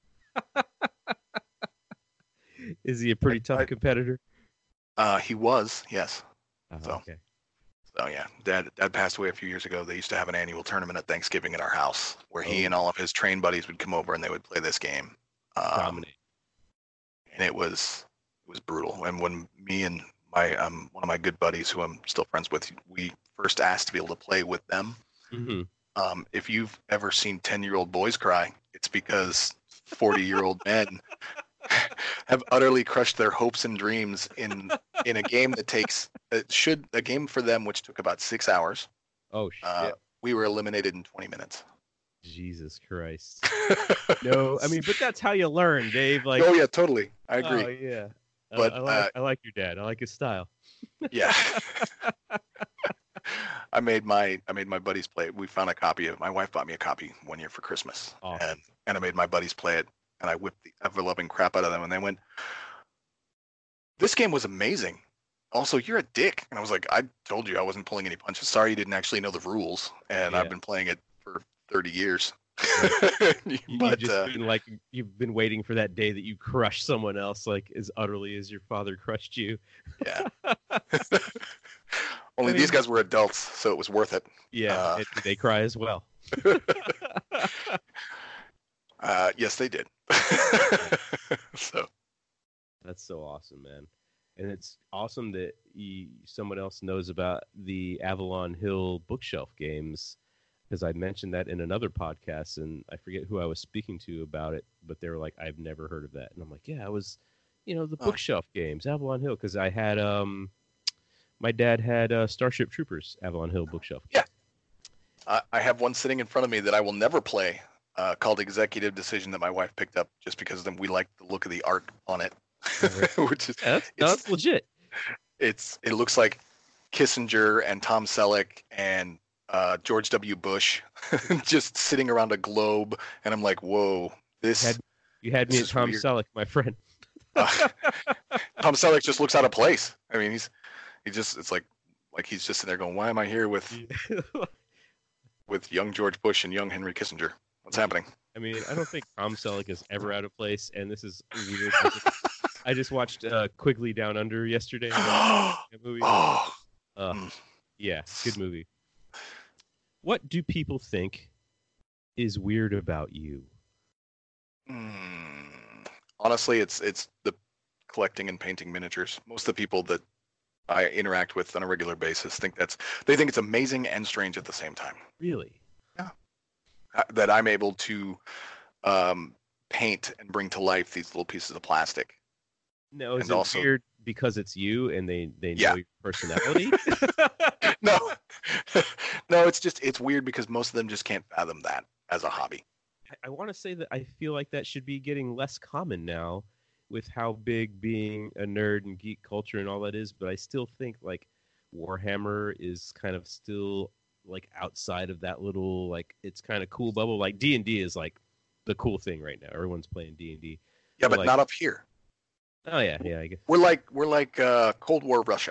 Is he a pretty tough competitor? He was, yes. Okay. So yeah, Dad passed away a few years ago. They used to have an annual tournament at Thanksgiving at our house where he and all of his train buddies would come over and they would play this game. Dominate. And it was brutal. And when me and my one of my good buddies, who I'm still friends with, we first asked to be able to play with them. Mm-hmm. If you've ever seen 10-year-old boys cry, it's because 40-year-old men have utterly crushed their hopes and dreams in a game that takes a game for them which took about 6 hours. Oh shit! We were eliminated in 20 minutes. Jesus Christ! No, I mean, but that's how you learn, Dave. Like, oh yeah, totally. I agree. Oh yeah. But I like your dad. I like his style. Yeah. I made my buddies play it. We found a copy of it. My wife bought me a copy one year for Christmas, awesome. and I made my buddies play it, and I whipped the ever-loving crap out of them, and they went, "This game was amazing. Also, you're a dick." And I was like, "I told you I wasn't pulling any punches. Sorry you didn't actually know the rules, and I've been playing it for 30 years." But you've been waiting for that day that you crush someone else like as utterly as your father crushed you. Yeah. Only these guys were adults, so it was worth it. Yeah, they cry as well. Yes, they did. So that's so awesome, man. And it's awesome that someone else knows about the Avalon Hill bookshelf games, because I mentioned that in another podcast, and I forget who I was speaking to about it, but they were like, I've never heard of that. And I'm like, yeah, it was, the bookshelf games, Avalon Hill, because I had, my dad had Starship Troopers Avalon Hill bookshelf. Yeah. I have one sitting in front of me that I will never play, called Executive Decision, that my wife picked up just because we like the look of the art on it. Which is, that's legit. It looks like Kissinger and Tom Selleck and George W. Bush just sitting around a globe, and I'm like, whoa, you had me at Tom Selleck, my friend. Tom Selleck just looks out of place. I mean, it's like he's just sitting there going, why am I here with young George Bush and young Henry Kissinger? What's happening? I mean, I don't think Tom Selleck is ever out of place, and this is weird. I just watched Quigley Down Under yesterday. That movie. Yeah, good movie. What do people think is weird about you? Honestly, it's the collecting and painting miniatures. Most of the people that I interact with on a regular basis think it's amazing and strange at the same time. Really? Yeah. That I'm able to paint and bring to life these little pieces of plastic. No, is it weird because it's you and they know your personality? No, it's weird because most of them just can't fathom that as a hobby. I want to say that I feel like that should be getting less common now with how big being a nerd and geek culture and all that is, but I still think like Warhammer is kind of still like outside of that little, like, it's kind of cool bubble. Like D&D is like the cool thing right now. Everyone's playing D&D. Yeah, but like, not up here. Oh yeah, I guess. We're like Cold War Russia.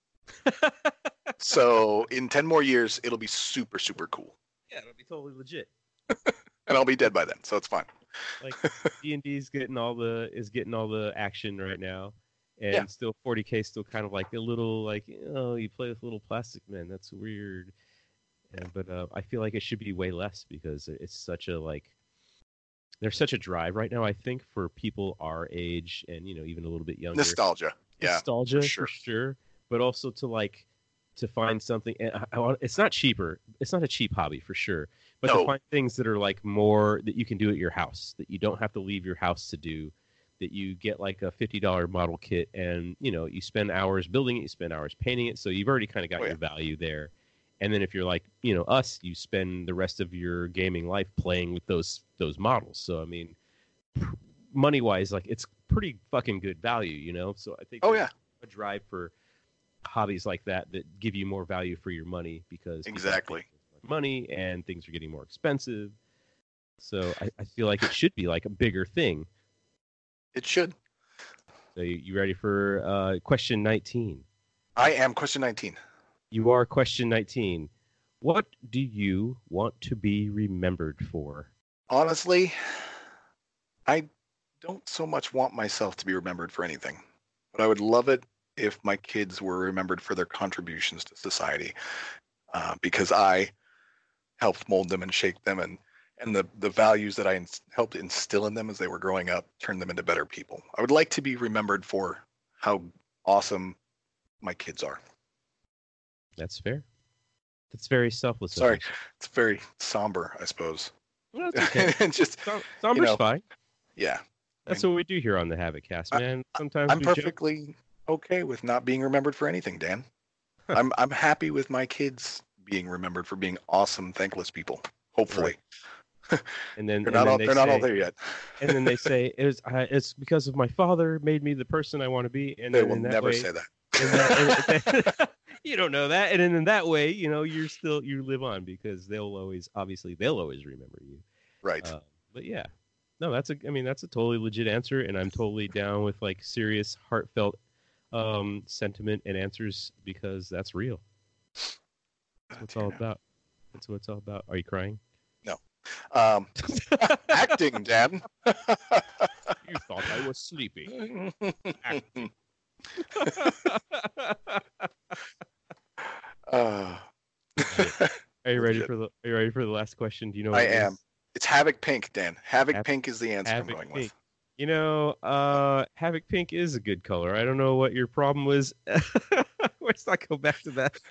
So in 10 more years, it'll be super, super cool. Yeah, it'll be totally legit. And I'll be dead by then, so it's fine. Like D&D is getting all the action right now, and Yeah. still 40K still kind of like a little like, you play with little plastic men. That's weird. But I feel like it should be way less because it's such a like. There's such a drive right now, I think, for people our age and even a little bit younger. Nostalgia. Yeah, Nostalgia for sure, but also to find something. And it's not cheaper. It's not a cheap hobby for sure, but to find things that are like more that you can do at your house, that you don't have to leave your house to do, that you get like a $50 model kit, and you spend hours building it, you spend hours painting it, so you've already kind of got your value there. And then if you're like, us, you spend the rest of your gaming life playing with those models. So, I mean, money-wise, like, it's pretty fucking good value, So I think a drive for hobbies like that give you more value for your money because exactly money and things are getting more expensive. So I feel like it should be like a bigger thing. It should. So you ready for question 19? I am question 19. You are question 19. What do you want to be remembered for? Honestly, I don't so much want myself to be remembered for anything, but I would love it if my kids were remembered for their contributions to society, because I helped mold them and shape them, and the values that I helped instill in them as they were growing up, turn them into better people. I would like to be remembered for how awesome my kids are. That's fair. That's very selfless. Sorry, it's very somber, I suppose. Well, that's okay. It's just somber's fine. Yeah, that's what we do here on the Havoc Cast, man. Sometimes I'm perfectly okay with not being remembered for anything, Dan. I'm happy with my kids being remembered for being awesome, thankless people. Hopefully. Right. And then they're not all there yet. And then they say it's because of my father made me the person I want to be. And they will never say that. You don't know that, and then in that way, you live on because they'll always remember you. Right. But yeah, no, that's a totally legit answer, and I'm totally down with like serious, heartfelt sentiment and answers because that's real. That's what it's all about. That's what it's all about. Are you crying? No. Acting, Dan. You thought I was sleeping. Acting. Are you ready for the last question? Do you know what I am. It's Havoc Pink, Dan. Havoc Pink is the answer I'm going with. Havoc Pink is a good color. I don't know what your problem was. Let's not go back to that.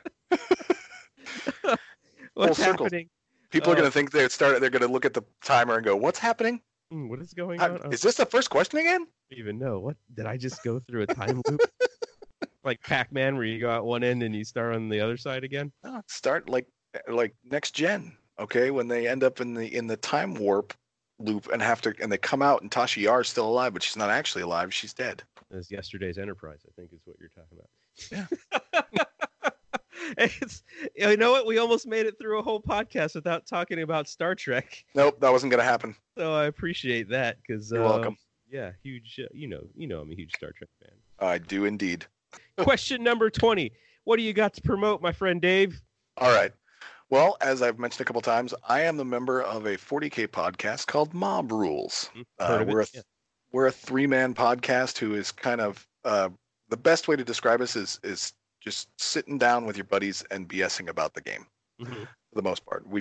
What's happening? People are going to think they're going to look at the timer and go, "What's happening? What is going on? Is this the first question again?" I don't even know. What did I just go through a time loop? Like Pac-Man, where you go out one end and you start on the other side again? No, start like next gen. Okay, when they end up in the time warp loop and they come out and Tasha Yar's still alive, but she's not actually alive. She's dead. As yesterday's Enterprise, I think is what you're talking about. Yeah. It's, you know what? We almost made it through a whole podcast without talking about Star Trek. Nope, that wasn't going to happen. So I appreciate that because you're welcome. Yeah, huge. I'm a huge Star Trek fan. I do indeed. Question number 20. What do you got to promote, my friend Dave? All right. Well, as I've mentioned a couple times, I am the member of a 40K podcast called Mob Rules. We're a 3-man podcast who is kind of the best way to describe us is just sitting down with your buddies and BSing about the game. For the most part, we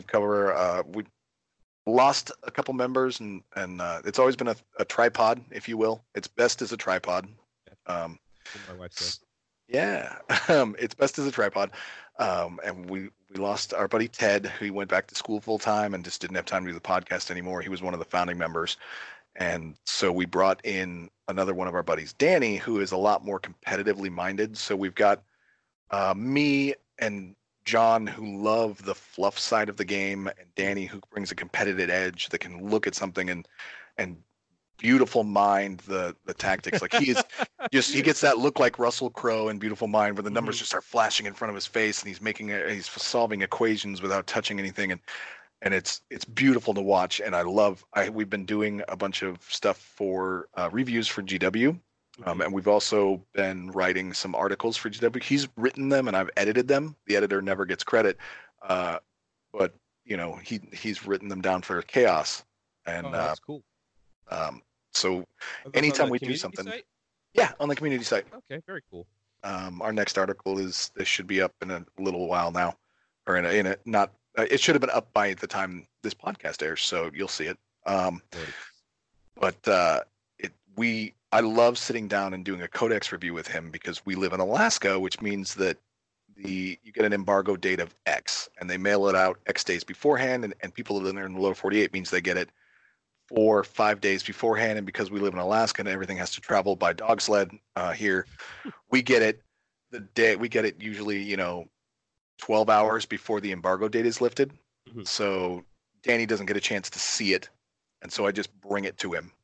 lost a couple members and it's always been a tripod, if you will. It's best as a tripod. My wife said. Yeah, it's best as a tripod. And we lost our buddy Ted, who went back to school full time and just didn't have time to do the podcast anymore. He was one of the founding members. And so we brought in another one of our buddies, Danny, who is a lot more competitively minded. So we've got me and John, who love the fluff side of the game, and Danny, who brings a competitive edge that can look at something and beautiful mind the tactics. Like he gets that look like Russell Crowe in Beautiful Mind, where the numbers just start flashing in front of his face, and he's solving equations without touching anything, and it's beautiful to watch. And we've been doing a bunch of stuff for reviews for GW. And we've also been writing some articles for GW. He's written them and I've edited them. The editor never gets credit. But he's written them down for Chaos. And that's cool. So Are those on anytime the we do community something, site? yeah, on the community site. Okay, very cool. Our next article is this should be up in a little while now, or in a not. It should have been up by the time this podcast airs, so you'll see it. Noted. But I love sitting down and doing a codex review with him because we live in Alaska, which means that you get an embargo date of X, and they mail it out X days beforehand, and people living there in the lower 48 means they get it 4 or 5 days beforehand. And because we live in Alaska and everything has to travel by dog sled here, we get it usually 12 hours before the embargo date is lifted. Mm-hmm. So Danny doesn't get a chance to see it, and so I just bring it to him,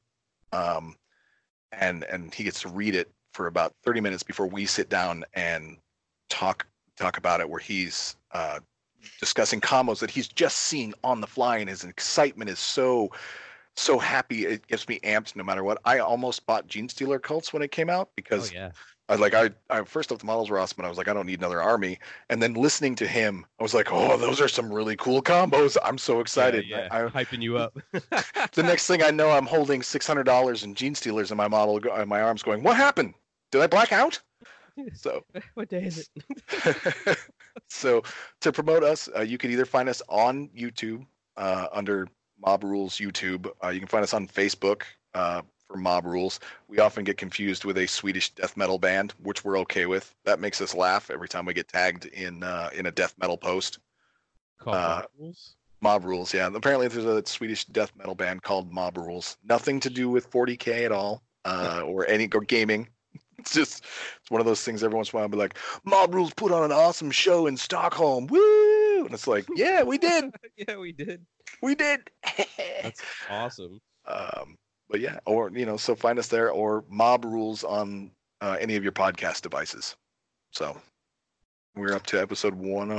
and he gets to read it for about 30 minutes before we sit down and talk about it, where he's discussing combos that he's just seeing on the fly, and his excitement is so happy. It gets me amped no matter what. I almost bought Genestealer Cults when it came out because I was like, I first off, the models were awesome, and I was like, I don't need another army. And then listening to him, I was like, oh, those are some really cool combos. I'm so excited. Yeah, I'm hyping you up. The next thing I know, I'm holding $600 in Genestealers in my model, in my arms, going, what happened? Did I black out? So what day is it? So to promote us, you can either find us on YouTube under Mob Rules YouTube. You can find us on Facebook for Mob Rules. We often get confused with a Swedish death metal band, which we're okay with. That makes us laugh every time we get tagged in a death metal post. Called Mob Rules? Mob Rules, yeah. Apparently there's a Swedish death metal band called Mob Rules. Nothing to do with 40K at all, or gaming. It's one of those things every once in a while I'll be like, Mob Rules put on an awesome show in Stockholm. Woo! And it's like, yeah, we did. Yeah, we did. We did. That's awesome. But yeah, or so find us there, or Mob Rules on any of your podcast devices. So we're up to episode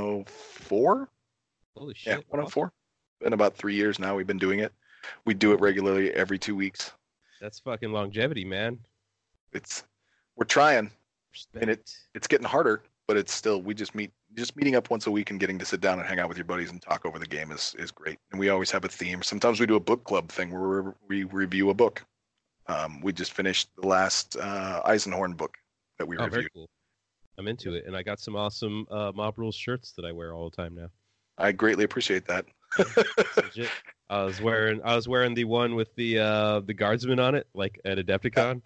104. Holy shit! Yeah, 104. Been about 3 years now. We've been doing it. We do it regularly every 2 weeks. That's fucking longevity, man. We're trying, Respect. and it's getting harder, but it's still meeting up once a week and getting to sit down and hang out with your buddies and talk over the game is great. And we always have a theme. Sometimes we do a book club thing where we review a book. We just finished the last Eisenhorn book that we reviewed. Very cool. I'm into it, and I got some awesome Mob Rules shirts that I wear all the time now. I greatly appreciate that. Legit. I was wearing the one with the guardsman on it, like at Adepticon.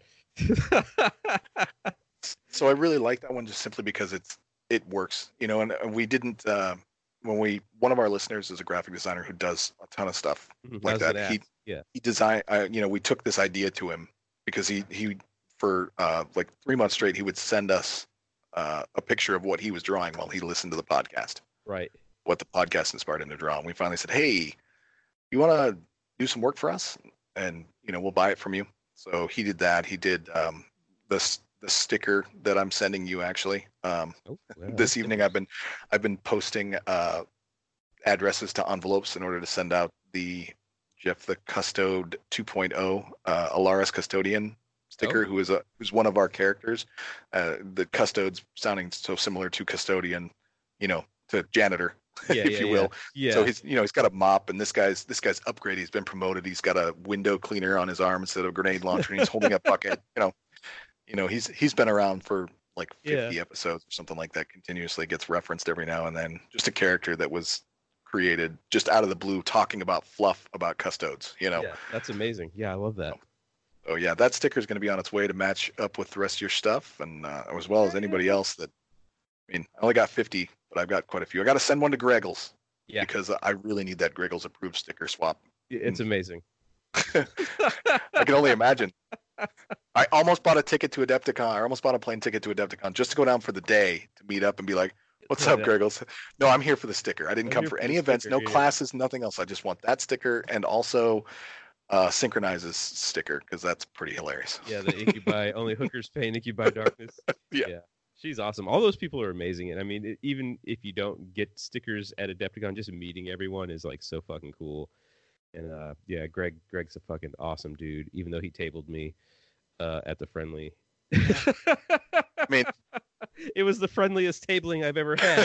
So I really like that one just simply because it works, and we didn't one of our listeners is a graphic designer who does a ton of stuff like that. He designed, we took this idea to him because he for like 3 months straight, he would send us a picture of what he was drawing while he listened to the podcast. Right. What the podcast inspired him to draw. And we finally said, hey, you want to do some work for us? And, we'll buy it from you. So he did that. He did the sticker that I'm sending you actually. This evening I've been posting addresses to envelopes in order to send out the Jeff the Custode 2.0 Alaris Custodian sticker, who's one of our characters. The Custode's sounding so similar to Custodian, to janitor, if you will. Yeah. So he's got a mop, and this guy's upgraded. He's been promoted. He's got a window cleaner on his arm instead of a grenade launcher. And he's holding a bucket. He's been around for like 50 episodes or something like that. Continuously gets referenced every now and then. Just a character that was created just out of the blue, talking about fluff about custodes. Yeah, that's amazing. Yeah, I love that. Oh yeah, that sticker is going to be on its way to match up with the rest of your stuff, and as well as anybody else that. I only got 50, but I've got quite a few. I got to send one to Greggles. Yeah. Because I really need that Greggles approved sticker swap. It's amazing. I can only imagine. I almost bought a ticket to Adepticon. I almost bought a plane ticket to Adepticon just to go down for the day to meet up and be like, what's up, Greggles? No, I'm here for the sticker. I didn't come for any events, no classes, nothing else. I just want that sticker and also Synchronizes sticker because that's pretty hilarious. Yeah, the Incubi, only hookers pay Incubi Darkness. Yeah. She's awesome. All those people are amazing. And even if you don't get stickers at Adepticon, just meeting everyone is like so fucking cool. And Greg's a fucking awesome dude, even though he tabled me at the friendly. It was the friendliest tabling I've ever had.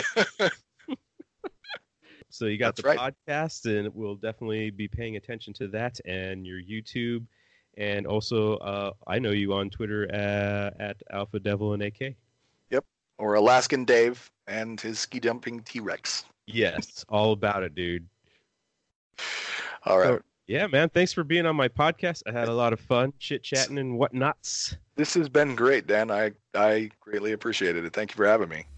So you got podcast, and we'll definitely be paying attention to that and your YouTube And also, I know you on Twitter at Alpha Devil and AK. Yep. Or Alaskan Dave and his ski jumping T-Rex. Yes, all about it, dude. All right. So, yeah, man. Thanks for being on my podcast. I had a lot of fun chit-chatting and whatnots. This has been great, Dan. I greatly appreciated it. Thank you for having me.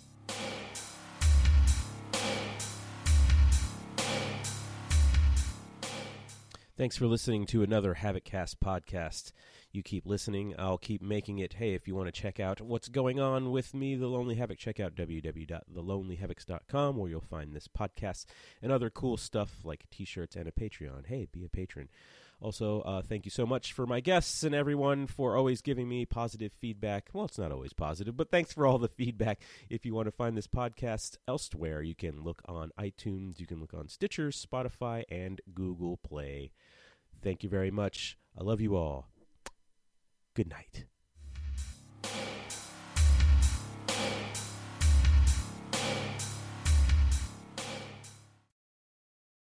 Thanks for listening to another HavocCast podcast. You keep listening, I'll keep making it. Hey, if you want to check out what's going on with me, The Lonely Havoc, check out www.thelonelyhavocs.com, where you'll find this podcast and other cool stuff like t-shirts and a Patreon. Hey, be a patron. Also, thank you so much for my guests and everyone for always giving me positive feedback. Well, it's not always positive, but thanks for all the feedback. If you want to find this podcast elsewhere, you can look on iTunes, you can look on Stitcher, Spotify, and Google Play. Thank you very much. I love you all. Good night.